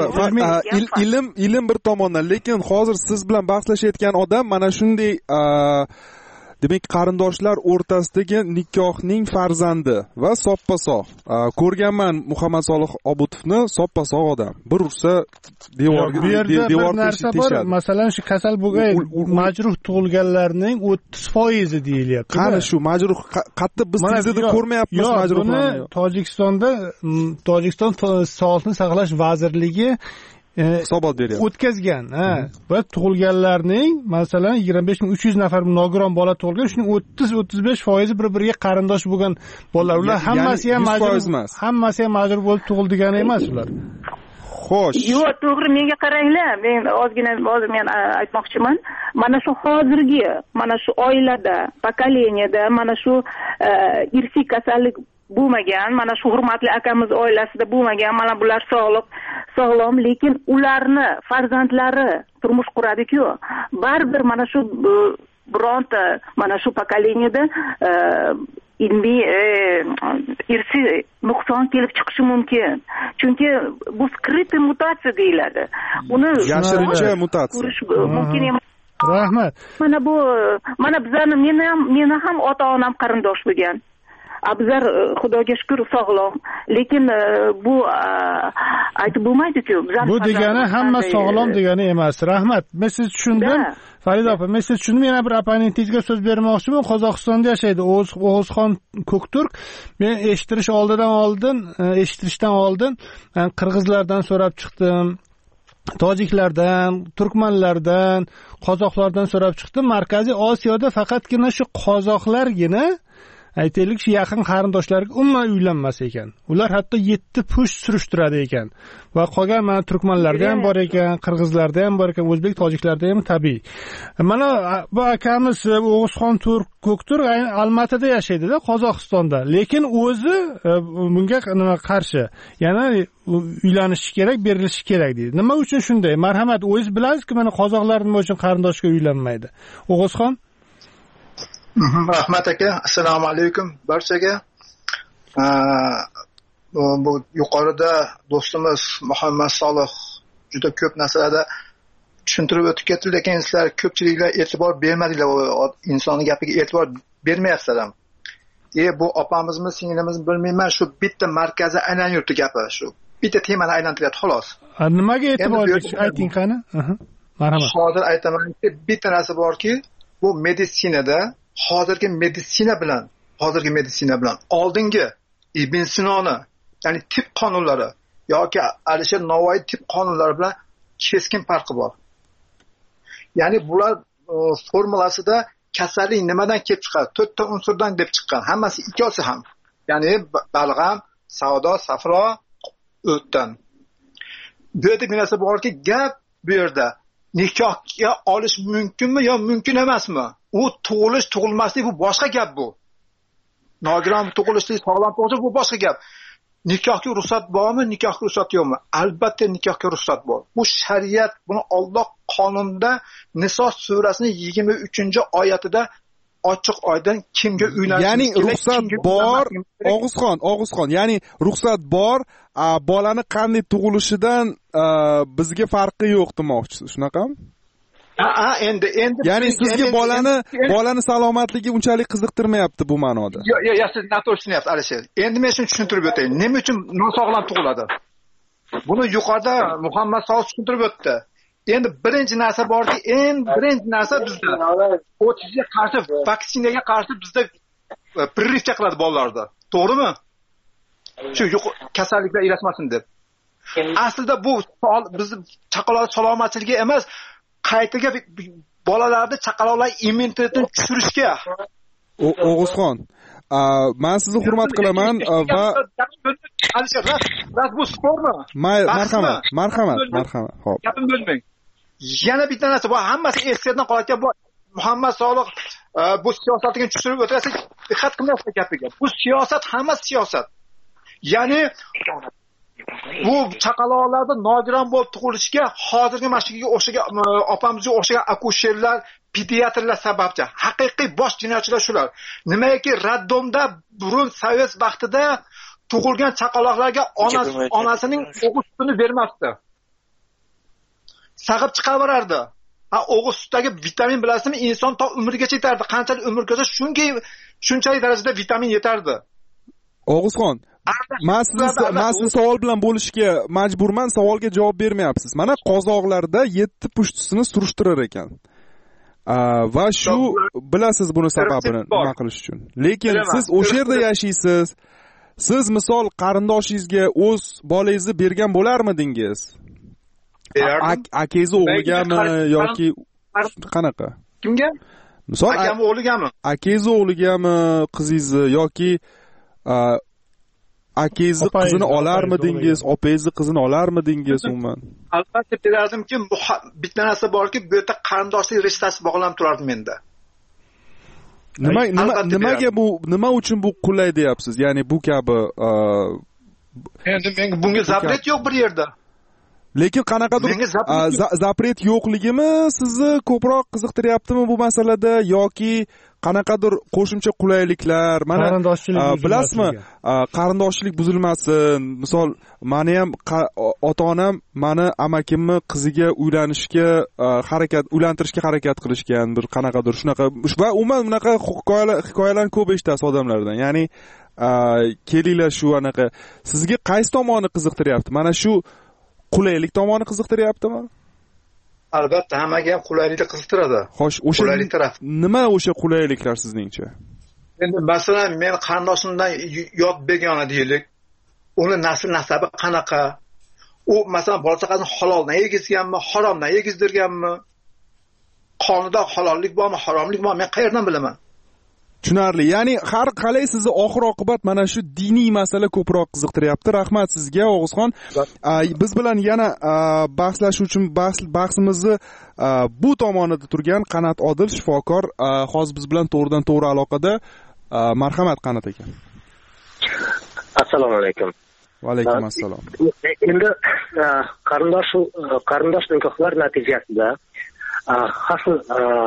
ilm bir tomondan, lekin hozir siz bilan bahslashayotgan odam mana shunday demak qarindoshlar o'rtasidagi nikohning farzandi va soppa-sog'. Ko'rganman Muhammad Solih Obutovni, soppa-sog' odam. Bir ursa devor narsa bor. Masalan, shu kasal bo'lgan majruh tug'ilganlarning 30% deyilyapti. Qani shu majruh qattiq biz televizorda ko'rmayapmiz majruhlarni. Tojikiston Sog'liqni saqlash vazirligi hisobot beryapti. O'tkazgan, va tug'ilganlarning masalan 25300 nafar nogiron bola tug'ilgan, shuning 30-35% bir-biriga qarindosh bo'lgan bolalar. Ular hammasi ham majbur bo'lib tug'ildigani emas ular. Xo'sh. Yo'q, to'g'ri, menga qaranglar. Men ozgina men aytmoqchiman. Mana shu hozirgi, mana shu oilada, pokoleniyada mana shu irsiy kasallik bo'lmagan, mana shu hurmatli akamiz oilasida bo'lmagan, mana bular sog'lom, lekin ularni farzandlari turmush quradi-ku. Baribir mana shu bironta mana shu pokoleniyada ilmiy irsiy nuqson kelib chiqishi mumkin. Chunki bu skrytniy mutatsiya deyiladi. Uni yashirincha mutatsiya mumkin emas. Rahmat. Mana bizlarni meni ham ota-onam qarindosh bo'lgan. Bizlar xudoga shukr sog'lom, lekin bu aytib bo'lmaydi-ku. Bu degani hamma sog'lom degani emas. Rahmat. Men sizni tushundim. Farida opa, men sizni tushundim. Yana bir opponentingizga so'z bermoqchiman. Qozog'istonda yashaydi O'g'izxon Ko'kturk. Men eshittirishdan oldin qirg'izlardan so'rab chiqdim. tojiklardan, turkmanlardan, qozoqlardan so'rab chiqdim. Markaziy Osiyoda faqatgina shu qozoqlargina aytaylik shu yaqin qarindoshlarga umuman uylanmas ekan. Ular hatto 7 pusht surishtiradi ekan. Va qolgan mana turkmanlarda ham bor ekan, qirg'izlarda ham bor ekan, o'zbek tojiklarda ham tabiiy. Mana bu akamiz O'g'izxon Ko'ktur Almatada yashaydi-da, Qozog'istonda. Lekin o'zi bunga nima qarshi? Ya'ni uylanishi kerak, berilishi kerak deydi. Nima uchun shunday? Marhamat, o'zingiz bilasizki, mana qozoqlar nima uchun qarindoshga uylanmaydi? O'g'izxon? Rahmat aka, assalomu alaykum barchaga. Bu yuqorida do'stimiz Muhammad Solih juda ko'p narsalarda tushuntirib o'tib ketdi, lekin sizlar ko'pchiliklar e'tibor bermadinglar, insonni gapiga e'tibor bermayapsizlar ham. Bu opamizmi, singlimizmi bilmayman, shu bitta markazi aylan yurti gapi, shu bitta temani aylantiryapti xolos. Nimaga e'tibor berish ayting qani? Marhamat. Hozir aytamanki, bitta narsa borki, bu meditsinada hozirgi meditsina bilan oldingi Ibn Sinoni, ya'ni tib qonunlari yoki Alisher Navoiy tib qonunlari bilan keskin farqi bor. Ya'ni bular formulasida kasallik nimadan kelib chiqadi? 4 ta unsurdan deb chiqqan. Hammasi ikkosi ham. Ya'ni balg'am, savdo, safro, o'tdan. Bu yerda bir narsa borki, gap bu yerda nikohga olish mumkinmi yo mumkin emasmi? U tug'ilish, tug'ilmaslik bu boshqa gap bu. Nogiron tug'ilishlik, sog'lom tug'ilish bu boshqa gap. Nikohga ruxsat bormi, nikohga ruxsat yo'qmi? Albatta nikohga ruxsat bor. Bu shariat, buni Alloh qonunda Niso surasining 23-oyatida ochiq oydin kimga uylanish kerak? Ya'ni ruxsat bor, Og'izxon, ya'ni ruxsat bor, bolani qanday tug'ilishidan bizga farqi yo'q demoqchisiz, shunaqami? Endi ya'ni sizga bolani salomatligi unchalik qiziqtirmayapti bu ma'noda. Yo'q, siz noto'g'ri tushunyapsiz Alisher. Endi men shuni tushuntirib o'tayin. Nima uchun nosog'lom tug'iladi? Buni yuqorida Muhammad Solih tushuntirib o'tdi. Endi birinchi narsa borki, birinchi narsa bizda otizga qarshi, vaksinaga qarshi bizda прививка qiladi bolalarda. To'g'rimi? Shu kasalliklar ilasmasin deb. Aslida bu biz chaqaloq salomatligi emas, qaytaga bolalarni chaqaloqlar immunitetini tushirishga. O'g'izxon, men sizni hurmat qilaman va bu sportmi? Marhamat. Xo'p. Gapim bo'lmang. Yana bitta narsa bu hammasi eskidan qolayotgan bu Muhammad Solih bu siyosatga tushirib o'tirsa, diqqat qilmayapsiz gapiga. Bu siyosat, hammasi siyosat. Ya'ni bu chaqaloqlarda nogiron bo'lib tug'ilishiga hozirgi mashigiga o'xshagan opamizga o'xshagan akusherlar, pediatrlar sababchi. Haqiqiy bosh jinoyatchilar shular. Nimaiki raddomda burun sovet vaqtida tug'ilgan chaqaloqlarga onasining o'g'il sutini bermasdi. Sag'ib chiqaverardi. O'g'il sutdagi vitamin bilasizmi, inson to umrigacha yetardi. Qanchalik umrgacha shunchalik darajada vitamin yetardi. O'g'izxon, men sizni savol bilan bo'lishga majburman, savolga javob bermayapsiz. Mana qozoqlarda 7 pushtisini surishtirar ekan. Va shu bilasiz buni sababini nima qilish uchun. Lekin siz o'sha yerda yashaysiz. Siz misol qarindoshingizga o'z bolangizni bergan bo'larmidingiz? Akangiz o'g'ligami yoki qanaqa? Kimga? Misol akam o'g'ligami? Akangiz o'g'ligami, qizingizni yoki akangizni qizini olarmidingiz, opangizni qizini olarmidingiz umuman? Albatta bilardimki, bitta narsa borki, bu yerda qarindoshlik rishtasi bog'lanib turardi menda. Nima uchun bu qulay deyapsiz? Ya'ni bu kabi endi menga bunga zapret yo'q bir yerda. Lekin qanaqadir zapret yo'qligimi sizni ko'proq qiziqtiryaptimi bu masalada yoki qanaqadir qo'shimcha qulayliklar? Mana bilasizmi, qarindoshchilik buzilmasin. Misol, meni ham ota-onam meni amakimni qiziga uylantirishga harakat qilishgan, bir qanaqadir shunaqa va umuman bunaqa hikoyalarni ko'p eshitasiz odamlardan. Ya'ni kelinglar shu anaqa. Sizga qaysi tomoni qiziqtiryapti? Mana shu qulaylik tomoni qiziqtiryaptimi? Albatta, hammaga ham qulaylikni qiziqtiradi. Xo'sh, o'sha qulaylik taraf. Nima o'sha qulayliklar sizningcha? Endi masalan, men qarindoshimdan yod begona deylik. Uni nasl nasabi qanaqa? u masalan bola chaqasini haloldan yegizganmi, haromdan yegizdirganmi? Qonunda halollik bormi, haromlik bormi? Men qayerdan bilaman? Tushunarli. Ya'ni har qalay sizni oxir oqibat mana shu diniy masala ko'proq qiziqtiryapti. Rahmat sizga, Og'izxon. Biz bilan yana bahslash uchun bahsimizni bu tomonida turgan Qanat Odil shifokor hozir biz bilan to'g'ridan to'g'ri aloqada. Marhamat Qanat aka. Assalomu alaykum. Va alaykum assalom. Endi qarindosh nikohlar natijasida har xil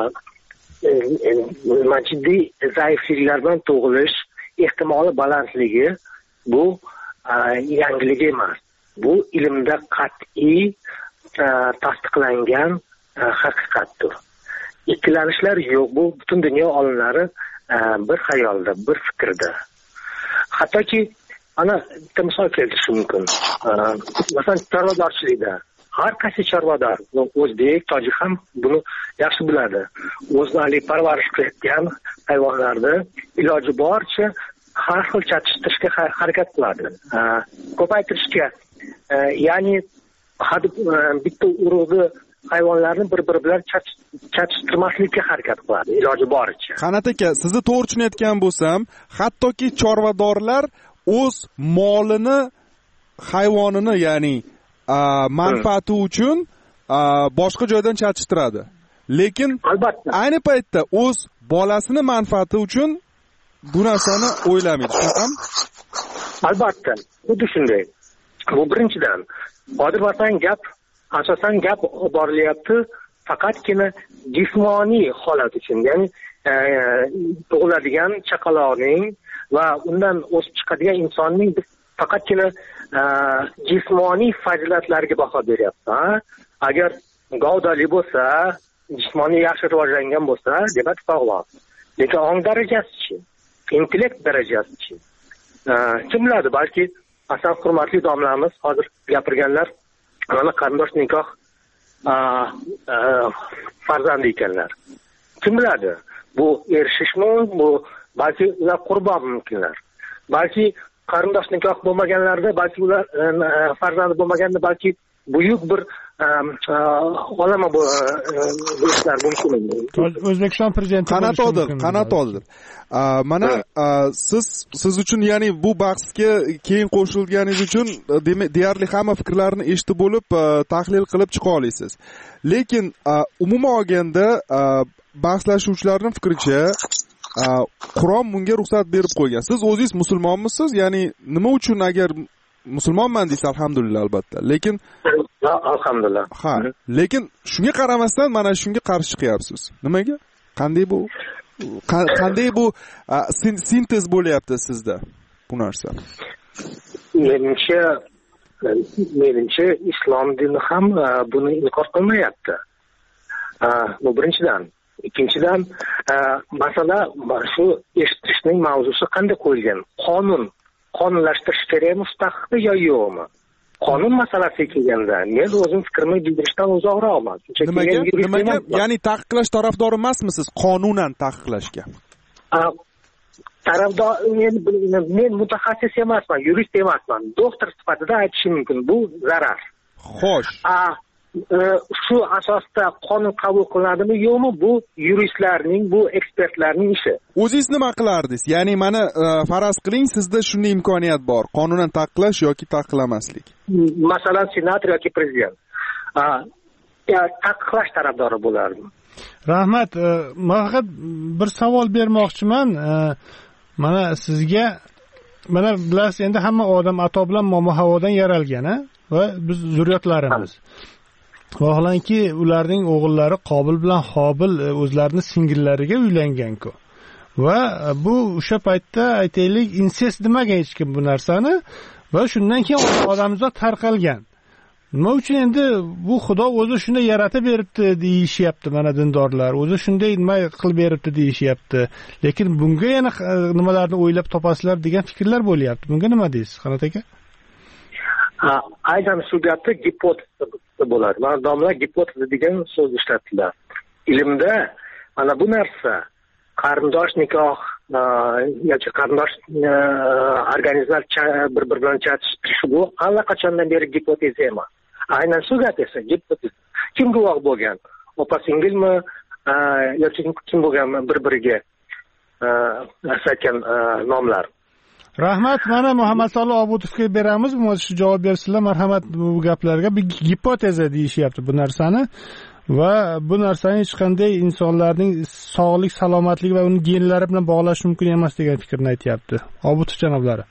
jiddiy zaifliklardan tug'ilish ehtimoli balandligi bu yangilik emas. Bu ilmda qat'iy tasdiqlangan haqiqatdir. Ikkilanishlar yo'q. Bu butun dunyo olimlari bir xayolda, bir fikrda. Hattoki ana bitta misol keltirishim mumkin. Masalan, chorvadorchilikda har qaysi chorvador, o'zbek, tojik ham buni yaxshi biladi. O'zlari parvarish qilayotgan hayvonlarni iloji boricha har xil chatishtirishga harakat qiladi. Ko'paytirishga, ya'ni bitta urug'ni hayvonlarni bir-biri bilan chatishtirmaslikka harakat qiladi iloji boricha. Qanat aka, sizni to'g'ri tushunayotgan bo'lsam, hattoki chorvadorlar o'z molini, hayvonini, ya'ni manfaati uchun boshqa joydan chatishtiradi. Lekin albatta ayni paytda o'z bolasini manfaati uchun bu narsani o'ylamaydi. Shunaqami? Albatta, xuddi shunday. Bu birinchidan. Hozir masalan asosan gap borilyapti faqatgina jismoniy holat uchun, ya'ni tug'iladigan chaqaloqning va undan o'sib chiqadigan insonning faqatgina jismoniy fazilatlariga baho beryapti. Agar gavdali bo'lsa, jismoniy yaxshi rivojlangan bo'lsa, demak sog'lom. Lekin ong darajasi-chi, intellekt darajasi-chi? Kim biladi, balki asal hurmatli domlamiz hozir gapirganlar mana qarindosh nikoh farzandi ekanlar. Kim biladi? Bu erishishmi, bu balki ular qurbon mumkinlar. Balki qarindosh nikoh bo'lmaganlarda, balki ular farzandi bo'lmaganda, balki buyuk bir olama bo'lishlari mumkin. O'zbekiston prezidenti Qanat Odil. Mana siz uchun, ya'ni bu bahsga keyin qo'shilganingiz uchun deyarli hamma fikrlarni eshitib bo'lib, tahlil qilib chiqa olasiz. Lekin umuman olganda bahslashuvchilarning fikricha Qur'on bunga ruxsat berib qo'ygan. Siz o'zingiz musulmonmisiz? Ya'ni nima uchun agar musulmonman deysiz, alhamdulillah albatta. Lekin alhamdulillah. Ha, lekin shunga qaramasdan mana shunga qarshi chiqyapsiz. Nimaga? Qanday bu sintez bo'lyapti sizda bu narsa? Menimcha islom dini ham buni inkor qilmayapti. Bu birinchidan. Ikkinchidan, masala shu eshitishning mavzusi qanday qo'yilgan? Qonunlashtirish kerakmi mustaqilmi yo yo'qmi? Qonun masalasiga kelganda men o'zim fikrimni bildirishdan uzoqroqman. Nimaga? Ya'ni taqiqlash tarafdori emasmisiz qonunan taqiqlashga? Tarafdor men mutaxassis emasman, yurist emasman. Doktor sifatida aytishim mumkin, bu zarar. Xo'sh. Shu asosda qonun qabul qilinadimi yo'qmi, bu yuristlarning, bu ekspertlarning ishi. O'zingiz nima qilardingiz? Ya'ni mana faraz qiling, sizda shunday imkoniyat bor, qonunan taqiqlash yoki taqiqlamaslik. Masalan, senator yoki prezident. Taqiqlash tarafdori bo'lardim. Rahmat, men faqat bir savol bermoqchiman. Mana sizga, mana bilasiz, endi hamma odam ato bilan momo havodan yaralgan, va biz zurriyotlarimiz. Vaholanki ularning o'g'illari Qobil bilan Hobil o'zlarining singillariga uylangan-ku. Va bu o'sha paytda aytaylik insest demagan hech kim bu narsani va shundan keyin odamzod tarqalgan. Nima uchun endi bu Xudo o'zi shunday yaratib beribdi deyishyapti, mana dindorlar. O'zi shunday nima qilib beribdi deyishyapti. Lekin bunga yana nimalarni o'ylab topasizlar degan fikrlar bo'lyapti. Bunga nima deysiz, Qanat aka? Aynan shu gapda gipotez bo'ladi. Mana domlalar gipotez degan so'z ishlatdilar. Ilmda mana bu narsa qarindosh nikoh yoki qarindosh organizmlar bir bilan chatishtirishishi bu allaqachondan beri gipoteza emas. Aynan shu gap esa gipoteza. Kim guvoh bo'lgan? Opa singilmi yoki kim bo'lganmi bir-biriga aytgan nomlar. Rahmat, mana Muhammad Solih Obutovga beramiz, shu javob bersinlar. Marhamat, bu gaplarga bir gipoteza deyishyapti bu narsani va bu narsani hech qanday insonlarning sog'lik, salomatligi va uning genlari bilan bog'lash mumkin emas degan fikrni aytayapti. Obutov janoblari.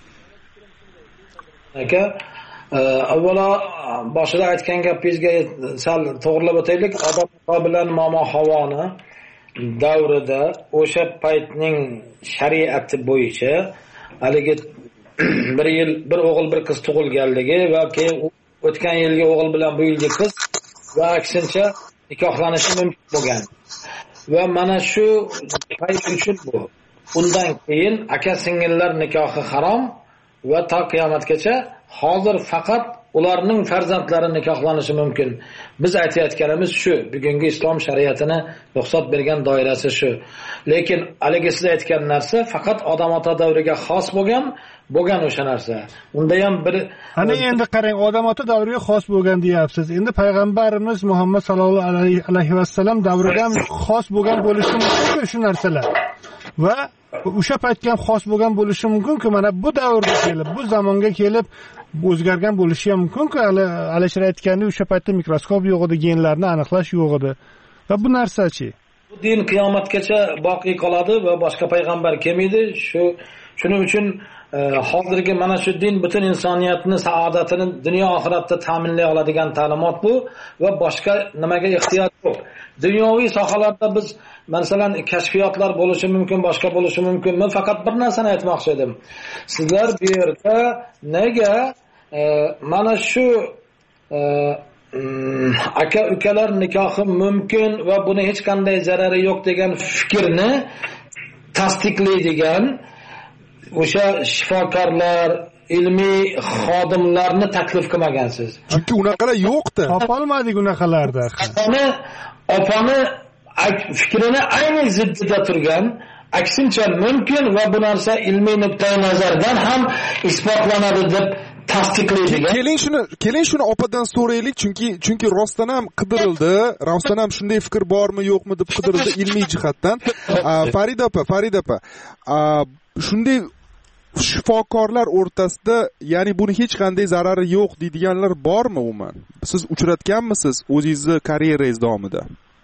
Aka, avvalo boshida aytgan gapingizga sal to'g'rilab o'taylik. Odam bilan momo Havoni davrida o'sha paytning shariati bo'yicha haligi bir o'g'il bir qiz tug'ilganligi va keyin o'tgan yilgi o'g'il bilan bu yilgi qiz va aksincha nikohlanishi mumkin bo'lgan. Va mana shu payt uchun bu. Undan keyin aka singillar nikohi harom va to qiyomatgacha hozir faqat ularning farzandlari nikohlanishi mumkin. Biz aytayotganimiz shu, bugungi islom shariatini ruxsat bergan doirasi shu. Lekin haligi siz aytgan narsa faqat odam ota davriga xos bo'lgan o'sha narsa. Unda ham bir ana endi qarang, odam ota davriga xos bo'lgan deyapsiz. Endi payg'ambarimiz Muhammad sallallohu alayhi vasallam davriga ham xos bo'lgan bo'lishi mumkin shu narsalar. Va o'sha paytga ham xos bo'lgan bo'lishi mumkin-ku, mana bu davrga kelib, bu zamonga kelib o'zgargan bo'lishi ham mumkin-ku. Alisher aytgandek, o'sha paytda mikroskop yo'q edi, genlarni aniqlash yo'q edi. Va bu narsachi? Bu din qiyomatgacha boqiy qoladi va boshqa payg'ambar kelmaydi. Shuning uchun hozirgi mana shu din butun insoniyatni saodatini dunyo oxiratda ta'minlay oladigan ta'limot bu va boshqa nimaga ehtiyoj yo'q. Dunyoviy sohalarda biz masalan kashfiyotlar bo'lishi mumkin, boshqa bo'lishi mumkin. Men faqat bir narsani aytmoqchi edim. Sizlar bu yerda nega mana shu aka ukalar nikohi mumkin va buni hech qanday zarari yo'q degan fikrni tasdiqlaydigan o'sha shifokorlar, ilmiy xodimlarni taklif qilmagansiz. Chunki unaqalar yo'qdi. Topolmadik unaqalarda. Opani fikrini ayni ziddida turgan, aksincha mumkin va bu narsa ilmiy nuqtai nazardan ham isbotlanadi deb tasdiqlaydigan. Keling shuni opadan so'raylik, chunki rostdan ham qidirildi, rostdan ham shunday fikr bormi, yo'qmi deb qidirildi ilmiy jihatdan. Farida opa, shunday shifokorlar o'rtasida, ya'ni buni hech qanday zarari yo'q deydiganlar bormi umuman? Siz uchratganmisiz o'zingizni karyerangiz davomida?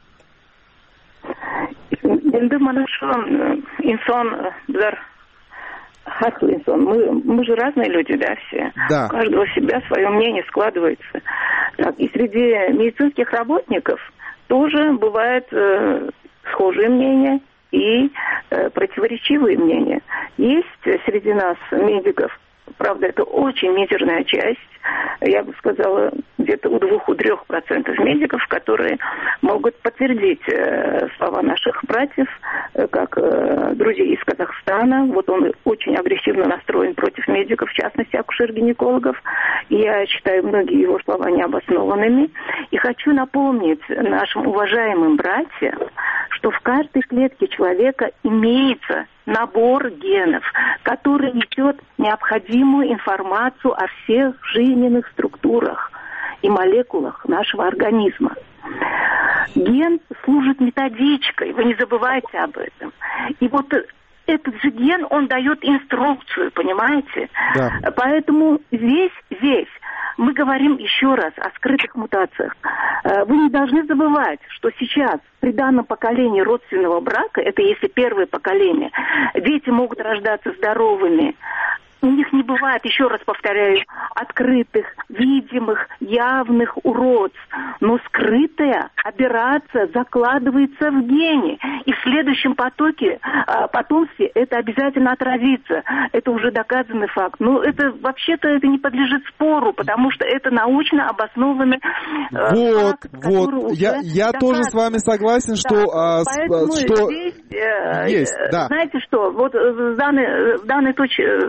Endi mana shu inson, bizlar har xil inson. Мы же разные люди, да, все. Да. У каждого себя свое мнение складывается. Так, и среди медицинских работников тоже бывают схожие мнения и противоречивые мнения. Есть среди нас медиков, правда, это очень мизерная часть, я бы сказала, где-то у 2-3% медиков, которые могут подтвердить слова наших братьев, как друзей из Казахстана. Вот он очень агрессивно настроен против медиков, в частности, акушер-гинекологов. Я считаю многие его слова необоснованными. И хочу напомнить нашим уважаемым братьям, что в каждой клетке человека имеется набор генов, который несет необходимую информацию о всех жизненных структурах и молекулах нашего организма. Ген служит методичкой, вы не забывайте об этом. И вот этот же ген, он дает инструкцию, понимаете? Да. Поэтому здесь мы говорим еще раз о скрытых мутациях. Вы не должны забывать, что сейчас при данном поколении родственного брака, это если первое поколение, дети могут рождаться здоровыми. У них не бывает, еще раз повторяю, открытых, видимых, явных уродств. Но скрытая операция закладывается в гене. И в следующем потомстве это обязательно отразится. Это уже доказанный факт. Но это вообще-то это не подлежит спору, потому что это научно обоснованный факт, который уже я тоже с вами согласен, что... Поэтому что... здесь, есть, да. знаете что, вот в данной точке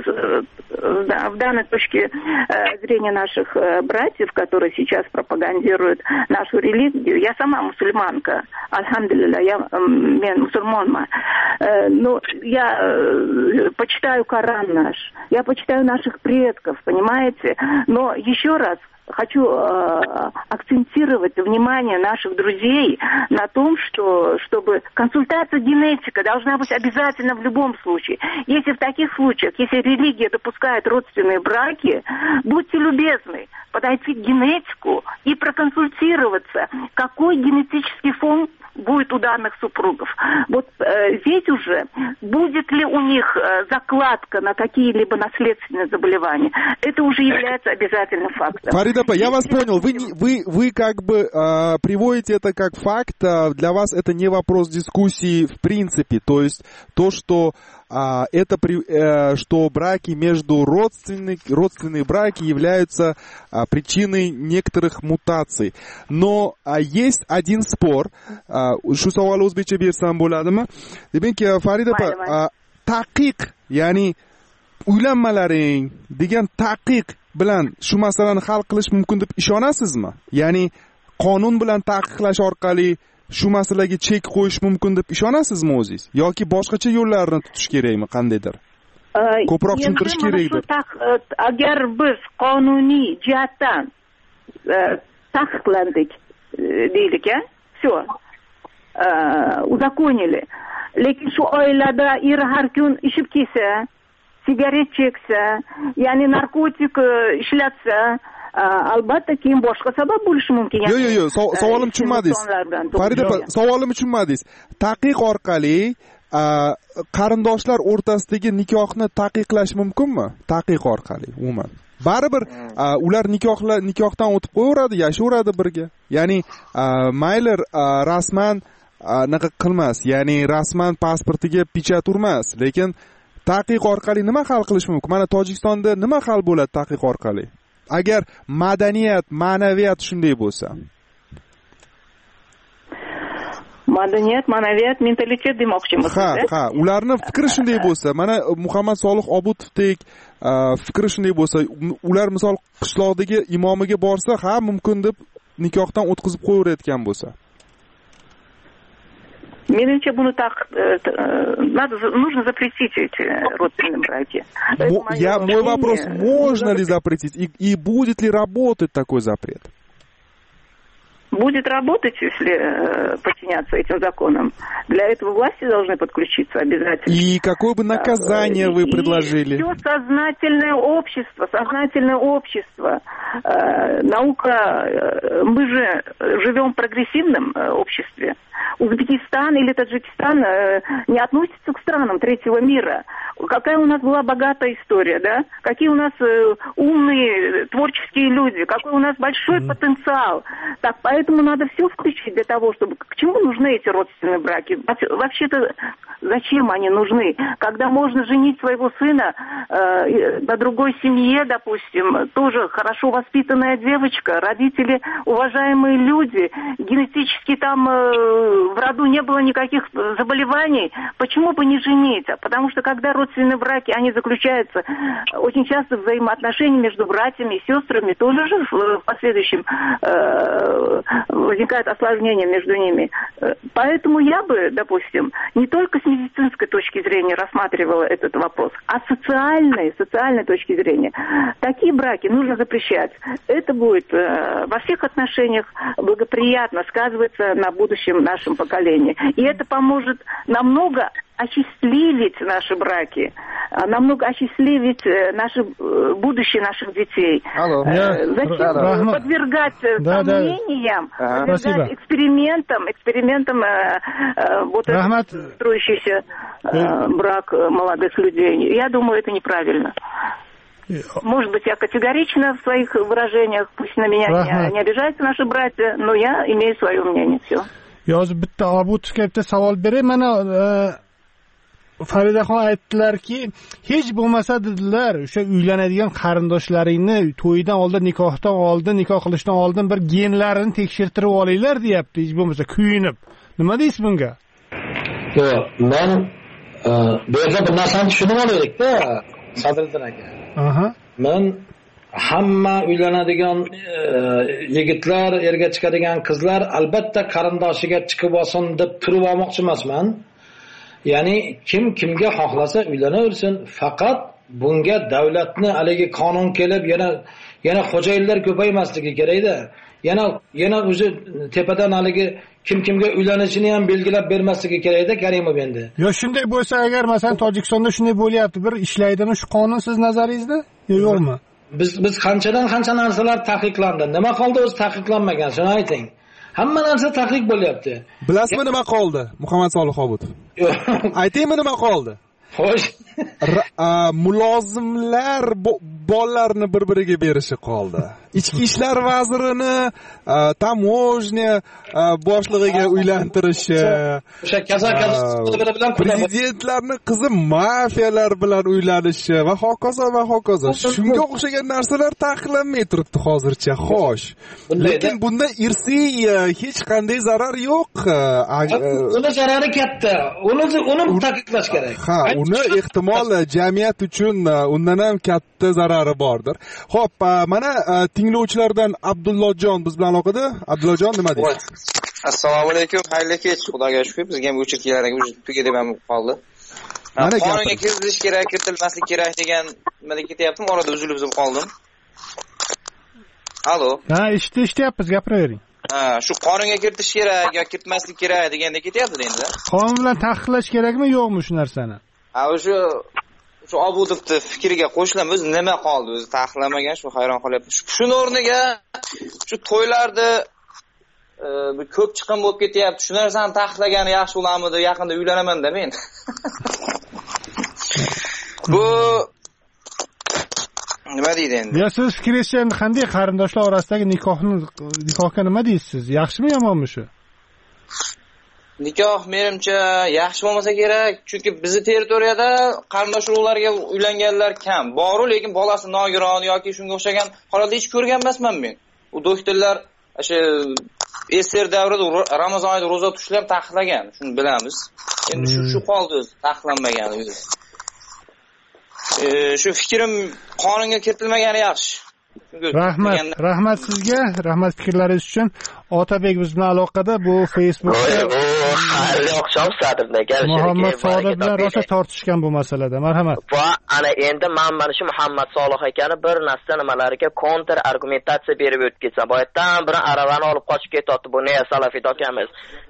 в данной точке зрения наших братьев, которые сейчас пропагандируют нашу религию, я сама мусульманка, альхамдулилля, я мусульманма, но я почитаю Коран наш, я почитаю наших предков, понимаете, но еще раз хочу акцентировать внимание наших друзей на том, что чтобы консультация генетика должна быть обязательно в любом случае. Если в таких случаях, если религия допускает родственные браки, будьте любезны подойти к генетику и проконсультироваться, какой генетический фон будет у данных супругов. Вот здесь уже будет ли у них закладка на какие-либо наследственные заболевания, это уже является обязательным фактом. Фарида, я вас понял. Вы как бы приводите это как факт. Для вас это не вопрос дискуссии в принципе. То есть то, что что браки между родственные браки являются причиной некоторых мутаций. Но есть один спор. Shu savolni o'zbekcha bersam bo'ladimi? Demak, Farida opa, taqiq, ya'ni uylanmalaring degan taqiq bilan shu masalani hal qilish mumkin deb ishonasizmi? Ya'ni qonun bilan taqiqlash orqali shu masalaga chek qo'yish mumkin deb ishonasizmi o'zingiz? Yoki boshqacha yo'llarni tutish kerakmi, qandaydir? Ko'proq tushuntirish kerakdir. Agar biz qonuniy jihatdan taqiqlandik deylik, все, узаконили. Lekin shu oilada eri har kun ishib kelsa, sigaret cheksa, ya'ni narkotik ishlatsa, albatta keyin boshqa sabab bo'lishi mumkin. Yo'q, savolim tushunmadingiz. Farida opa, savolim tushunmadingiz. Taqiq orqali qarindoshlar o'rtasidagi nikohni taqiqlash mumkinmi? Taqiq orqali umuman. Baribir ular nikohdan o'tib qo'yaveradi, yashayveradi birga. Ya'ni mayli rasman naqa qilmas, ya'ni rasman pasportiga pechat urmas, lekin taqiq orqali nima hal qilish mumkin? Mana Tojikistonda nima hal bo'ladi taqiq orqali? Agar madaniyat, ma'naviyat shunday bo'lsa. Madaniyat, ma'naviyat, mentalitet demoqchimisiz? Ha, ularning fikri shunday bo'lsa, mana Muhammad Solih Obutovdek fikri shunday bo'lsa, ular misol qishloqdagi imomiga borsa, ha mumkin deb nikohdan o'tkazib qo'yaverayotgan bo'lsa. Меньше будут так, нужно запретить эти родственные браки. Мой вопрос, можно ли запретить и будет ли работать такой запрет? Будет работать, если подчиняться этим законам. Для этого власти должны подключиться обязательно. И какое бы наказание вы предложили? Все сознательное общество. Наука, мы же живем в прогрессивном обществе. Узбекистан или Таджикистан не относятся к странам третьего мира. Какая у нас была богатая история, да? Какие у нас умные, творческие люди, какой у нас большой потенциал. Так, поэтому надо все включить для того, чтобы... К чему нужны эти родственные браки? Вообще-то, зачем они нужны? Когда можно женить своего сына на другой семье, допустим, тоже хорошо воспитанная девочка, родители, уважаемые люди, генетически там в роду не было никаких заболеваний, почему бы не жениться? Потому что когда родственные браки, они заключаются, очень часто взаимоотношения между братьями и сестрами тоже же в последующем возникает осложнение между ними. Поэтому я бы, допустим, не только с медицинской точки зрения рассматривала этот вопрос, а с социальной точки зрения. Такие браки нужно запрещать. Это будет во всех отношениях благоприятно сказываться на будущем нашем поколении. И это поможет намного осчастливить наши браки, намного осчастливить будущее наших детей. Зачем подвергать сомнениям, подвергать экспериментам вот этот строящийся брак молодых людей? Я думаю, это неправильно. Может быть, я категорична в своих выражениях, пусть на меня не обижаются наши братья, но я имею свое мнение. Все. Yozib bitta Obutovga bitta savol beray. Mana Faridaxon aytdilarki, hech bo'lmasa dedilar, o'sha uylanadigan qarindoshlaringni to'ydan oldin, nikoh qilishdan oldin bir genlarini tekshirtirib olinglar, deyapti. Hech bo'lmasa kuyinib. Nima deysiz bunga? Yo'q, men bu yerda bir narsani tushunib olaylik-da. Sadriddin aka. Aha. Men hamma uylanadigan yigitlar, erga chiqadigan qizlar albatta qarindoshiga chiqib olsin deb turib olmoqchi emasman. Ya'ni kim kimga xohlasa uylanaversin, faqat bunga davlatni haligi qonun kelib yana xo'jayinlar ko'paymasligi kerak-da. Yana o'zi tepadan haligi kim kimga uylanishini ham belgilab bermasligi kerak-da Karimov endi. Yo, shunday bo'lsa agar masalan Tojikistonda shunday bo'lyapti, bir ishlaydimi shu qonun siz nazaringizda? Yo'qmi? Biz qanchadan qancha narsalar taqiqlandi. Nima qoldi o'zi taqiqlanmagan, shuni ayting. Hamma narsa taqiq bo'lyapti. Bilasizmi nima qoldi? Muhammad Solih Obudov. Aytingmi nima qoldi? Xo'sh. Mulozimlar bolalarni bir-biriga berishi qoldi. Ichki ishlar vazirini tamojnya boshlig'iga uylantirishi, o'sha kaza bilan prezidentlarning qizi mafiyalar bilan uylanishi va hokazo va hokazo. Shunga o'xshagan narsalar taqiqlanmay turibdi hozircha. Xo'sh. Lekin bunda irsiy hech qanday zarar yo'q. Uni zarari katta. Uni taqiqlash kerak. Ha, uni ehtimol jamiyat uchun undan ham katta zarari bordir. Xo'p, mana tinglovchilardan Abdullojon biz bilan aloqada. Abdullojon nima deysiz? Assalomu alaykum. Xayrli kech. Xudoga shukr. Bizga ham o'chirkilarga tugadi ham qoldi. Qonunga kiritilish kerak, kiritilmaslik kerak degan nima ketyaptim, orada uzilib qoldim. Alo. Ha, eshityapmiz, gapiravering. Shu qonunga kiritish kerak yoki kiritmaslik kerak deganda ketyapti endi. Qonun bilan taqiqlash kerakmi, yo'qmi shu narsani? Shu Obudovni fikriga qo'shilib o'zi nima qoldi, o'zi taqiqlamagan, shu hayron qolyapman. Shuni o'rniga shu to'ylarda bir ko'p chiqim bo'lib ketyapti. Shu narsani taqiqlagani yaxshi bo'larmidi? Yaqinda uylanaman-da men. Bu nima deydi endi? Ya siz fikringiz endi qanday qarindoshlar orasidagi nikohga nima deysiz? Yaxshimi, yomonmi shu? Nikoh menimcha yaxshi bo'lmasa kerak, chunki bizning territoriyada qarindosh urug'larga uylanganlar kam. Bor-u, lekin bolasi nogiron yoki shunga o'xshagan holatda hech ko'rgan emasman men. U doktorlar o'sha SR davrida Ramazon oyida ro'za tutishlar taqiqlagan, shuni bilamiz. Endi shu qoldi o'zi, taqiqlanmagani o'zi. Shu fikrim qonunga kiritilmagani yaxshi. Rahmat sizga, rahmat fikrlaringiz uchun. Otabek biz bilan aloqada, bu Facebookda Muhammad Solih bilan rosa tortishgan bu masalada. Marhamat. Va ana endi mana shu Muhammad Solih akani bir narsa nimalariga counter argumentatsiya berib o'tkazsa, boyatdan bir aravani olib qochib ketyapti bu ne salafiy akamiz.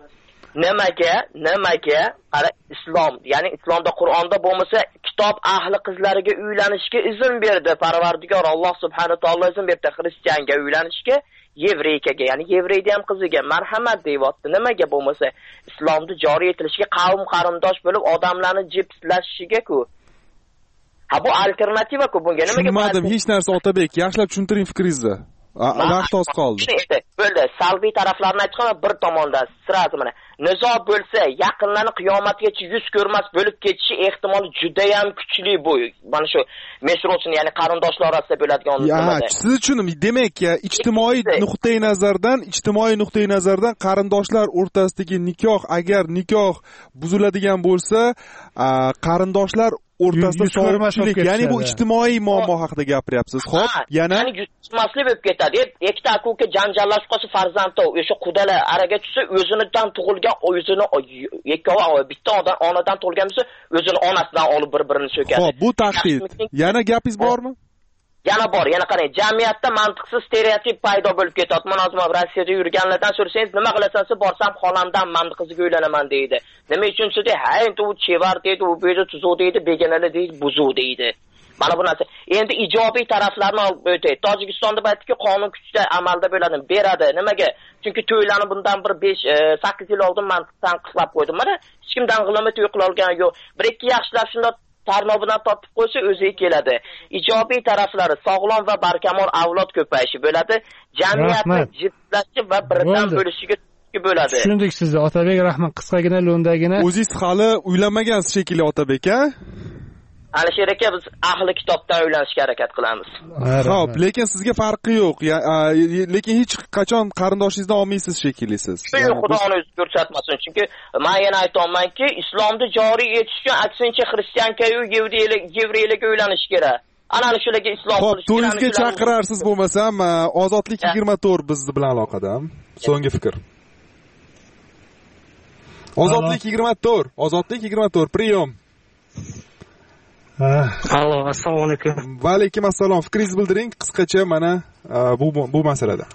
Nimaga islom, ya'ni islomda Qur'onda bo'lmasa kitob ahli qizlariga uylanishga izn berdi. Parvardigor Alloh subhanahu taolo izn berdi xristianga uylanishga, yevreykaga, ya'ni yevreyda ham qiziga marhamat deyapti. Nimaga bo'lmasa islomda joriy etilishiga, qavm qarindosh bo'lib odamlarni jipslashishiga-ku. Ha, bu alternativa-ku bunga. Nimaga? Tushunmadim hech narsa Otabek, yaxshilab tushuntiring fikringizni. Vaqt oz qoldi. Bo'ldi, salbiy taraflarni aytgan bir tomondan sirasi mana nizo bo'lsa, yaqinlarni qiyomatgacha yuz ko'rmas bo'lib ketishi ehtimoli juda ham kuchli bu. Mana shu mesrosini, ya'ni qarindoshlar orasida bo'ladigan nimada. Siz tushundim. Demak, ijtimoiy nuqtai nazardan qarindoshlar o'rtasidagi nikoh, agar nikoh buziladigan bo'lsa, qarindoshlar o'rtasida so'rmaslik, ya'ni bu ijtimoiy muammo haqida gapiryapsiz. Xo'p, yana yutmaslik bo'lib ketadi. Ikkita aka-uka janjallashib qolsa, farzandi o'sha qudalar araga tushsa, o'zinidan tug'ilgan o'zini ikkovi bitta onadan tug'ilgan bo'lsa, o'zini onasidan olib bir-birini so'kadi. Xo'p, bu tahdid. Yana gapingiz bormi? Yana bor, yana qarang, jamiyatda mantiqsiz stereotip paydo bo'lib ketadi. Mana hozir Rossiyada yurganlardan so'rasangiz, nima qilasan, borsam xolamdan mantiq qiziga uylanaman deydi. Nima uchun dedi? Ha, endi u chevar deydi, u bo'yda tuzuv deydi, begonalar deydi, buzuv deydi. Mana bu narsa. Endi ijobiy taraflarni olib o'taylik. Tojikistonda aytdiki, qonun kuchda amalda bo'ladi, beradi. Nimaga? Chunki to'ylarni bundan bir 5-8 yil oldin man tanqidlab qo'ydim. Mana hech kimdan g'ilami to'y qila olgani yo'q. Bir-ikki yaxshilar shunda tarmobidan tortib qo'ysa o'ziga keladi. Ijobiy taraflari sog'lom va barkamol avlod ko'payishi bo'ladi. Jamiyatni jiddilashishi va birdan bo'lishiga bo'ladi. Tushundik sizni, Otabek, rahmat. Qisqagina, lo'ndagina. O'zingiz hali uylanmagansiz shekilli, Otabek, a? Alisher aka, biz ahli kitobdan uylanishga harakat qilamiz. Xo'p, lekin sizga farqi yo'q. Lekin hech qachon qarindoshingizdan olmaysiz shekilli siz. Xudoni o'zi ko'rsatmasin. Chunki men yana aytayapmanki, islomni joriy etish uchun aksincha xristiankayu yevreylarga uylanish kerak. Ana shularga islom qilish kerak. To'yingizga chaqirarsiz bo'lmasam, Ozodlik 24 biz bilan aloqada. So'nggi fikr. Ozodlik 24, priyom. Alo, assalomu alaykum. Va alaykum assalom. Fikringizni bildiring qisqacha mana bu masalada.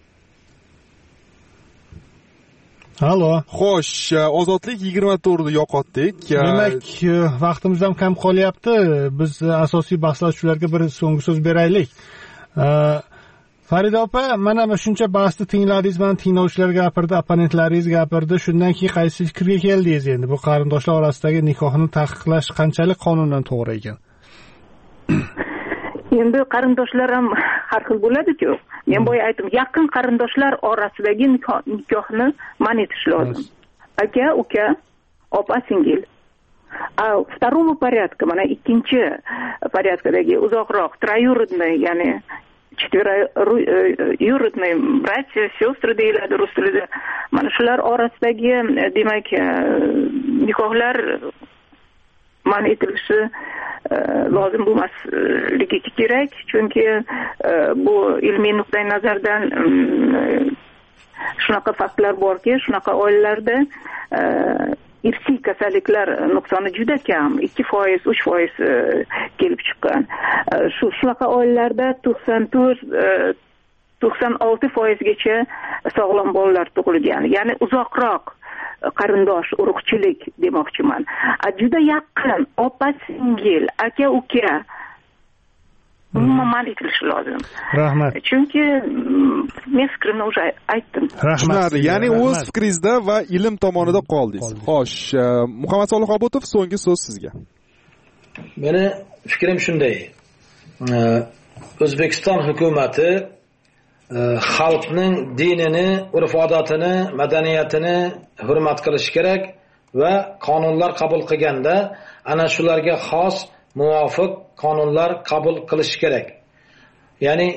Alo. Xo'sh, Ozodlik 24 ni yo'qotdik. Demak, vaqtimiz ham kam qolyapti. Biz asosiy bahslashularga bir so'nggi so'z beraylik. Farida opa, mana shuncha bahsni tingladingiz, mana tinglovchilar gapirdi, opponentlaringiz gapirdi. Shundan keyin qaysi fikrga keldingiz endi? Bu qarindoshlar orasidagi nikohni taqiqlash qanchalik qonundan to'g'ri ekan? Endi qarindoshlar ham har xil bo'ladi-ku. Men boya aytdim, yaqin qarindoshlar orasidagi nikohni man etish lozim. Aka, uka, opa, singil. Второго порядка, mana ikkinchi порядкадagi uzoqroq, троюродный, ya'ni четвероюродные братья, сестры deyiladi rus tilida. Mana shular orasidagi demak nikohlar man etilishi lozim bo'lmasligi kerak, chunki bu ilmiy nuqtai nazardan shunaqa faktlar borki, shunaqa oilalarda irsiy kasalliklar nuqsoni juda kam, 2%, 3% kelib chiqqan. Shunaqa oilalarda 94-96%gacha sog'lom bolalar tug'ilgan. Ya'ni uzoqroq qarindosh, urug'chilik demoqchiman. Juda yaqin opa, singil, aka, uka umuman etilishi lozim. Rahmat. Chunki men fikrimni уже aytdim. Rahmat. Ya'ni o'z fikringizda va ilm tomonida qoldingiz. Xo'sh, Muhammad Solih Obotov, so'nggi so'z sizga. Meni fikrim shunday. O'zbekiston hukumatı xalqning dinini, urf-odatini, madaniyatini hurmat qilish kerak va qonunlar qabul qilganda ana shularga xos muvofiq qonunlar qabul qilish kerak. Ya'ni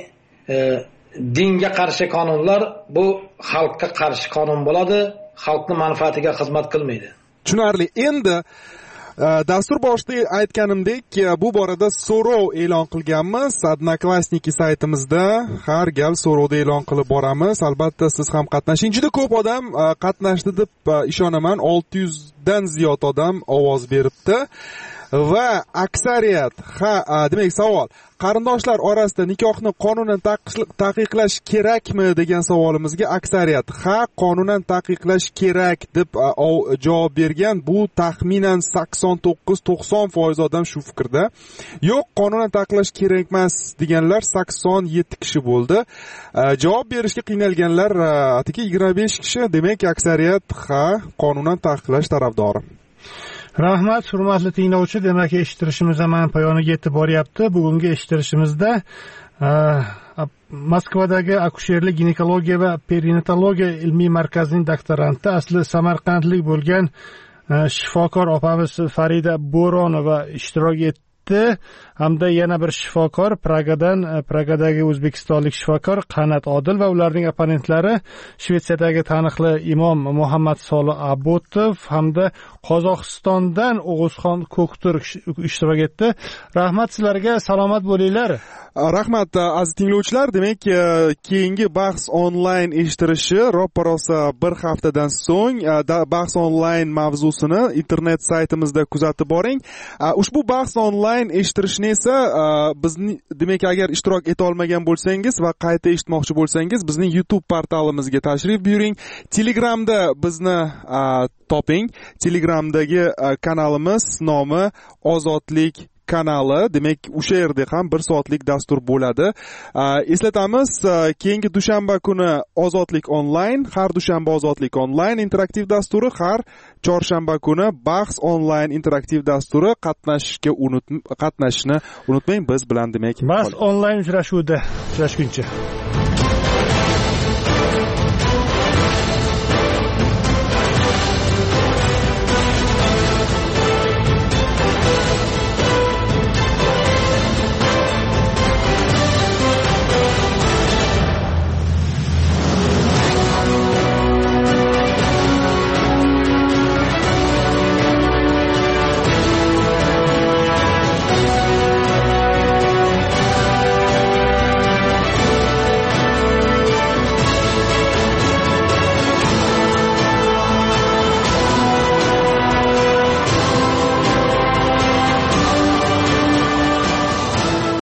dinga qarshi qonunlar bu xalqqa qarshi qonun bo'ladi, xalqning manfaatiga xizmat qilmaydi. Tushunarli. Endi dastur boshida aytganimdek, bu borada so'rov e'lon qilganmiz. Odnoklassniki saytimizda har gal so'rovda e'lon qilib boramiz. Albatta siz ham qatnashing. Juda ko'p odam qatnashdi deb ishonaman. 600 dan ziyod odam ovoz beribdi. Va aksariyat demak savol, qarindoshlar orasida nikohni qonunan taqiqlash kerakmi degan savolimizga aksariyat qonunan taqiqlash kerak deb javob bergan. Bu taxminan 89-90% odam shu fikrda. Yo'q, qonunan taqiqlash kerak emas deganlar 87 kishi bo'ldi. Javob berishga qiynalganlar atiki 25 kishi. Demak, aksariyat qonunan taqiqlash tarafdori. Rahmat, hurmatli tinglovchi. Demak, eshittirishimiz ham poyoniga yetib boryapti. Bugungi eshittirishimizda Moskvadagi akusherlik, ginekologiya va perinatologiya ilmiy markazining doktoranti, asli samarqandlik bo'lgan shifokor opamiz Farida Bo'ronova ishtirok etdi. Hamda yana bir shifokor Pragadagi o'zbekistonlik shifokor Qanat Odil va ularning opponentlari Shvetsiyadagi taniqli imom Muhammad Solih Obotov hamda Qozog'istondan O'g'uzxon Ko'ktur ishtirok etdi. Rahmat sizlarga, salomat bo'linglar. Rahmat aziz tinglovchilar. Demak, keyingi bahs onlayn eshittirishi roppa-rosa bir haftadan so'ng. Bahs onlayn mavzusini internet saytimizda kuzatib boring. Ushbu bahs onlayn eshittirishni esa bizni, demak, agar ishtirok eta olmagan bo'lsangiz va qayta eshitmoqchi bo'lsangiz, bizning YouTube portalimizga tashrif buyuring. Telegramda bizni toping. Telegramdagi kanalimiz nomi Ozodlik kanali. Demak, o'sha yerda ham 1 soatlik dastur bo'ladi. Eslatamiz, keyingi dushanba kuni Ozodlik onlayn, har dushanba Ozodlik onlayn interaktiv dasturi, har chorshanba kuni bahs onlayn interaktiv dasturi. Qatnashishni unutmang. Biz bilan demak bahs onlayn uchrashuvda uchrashguncha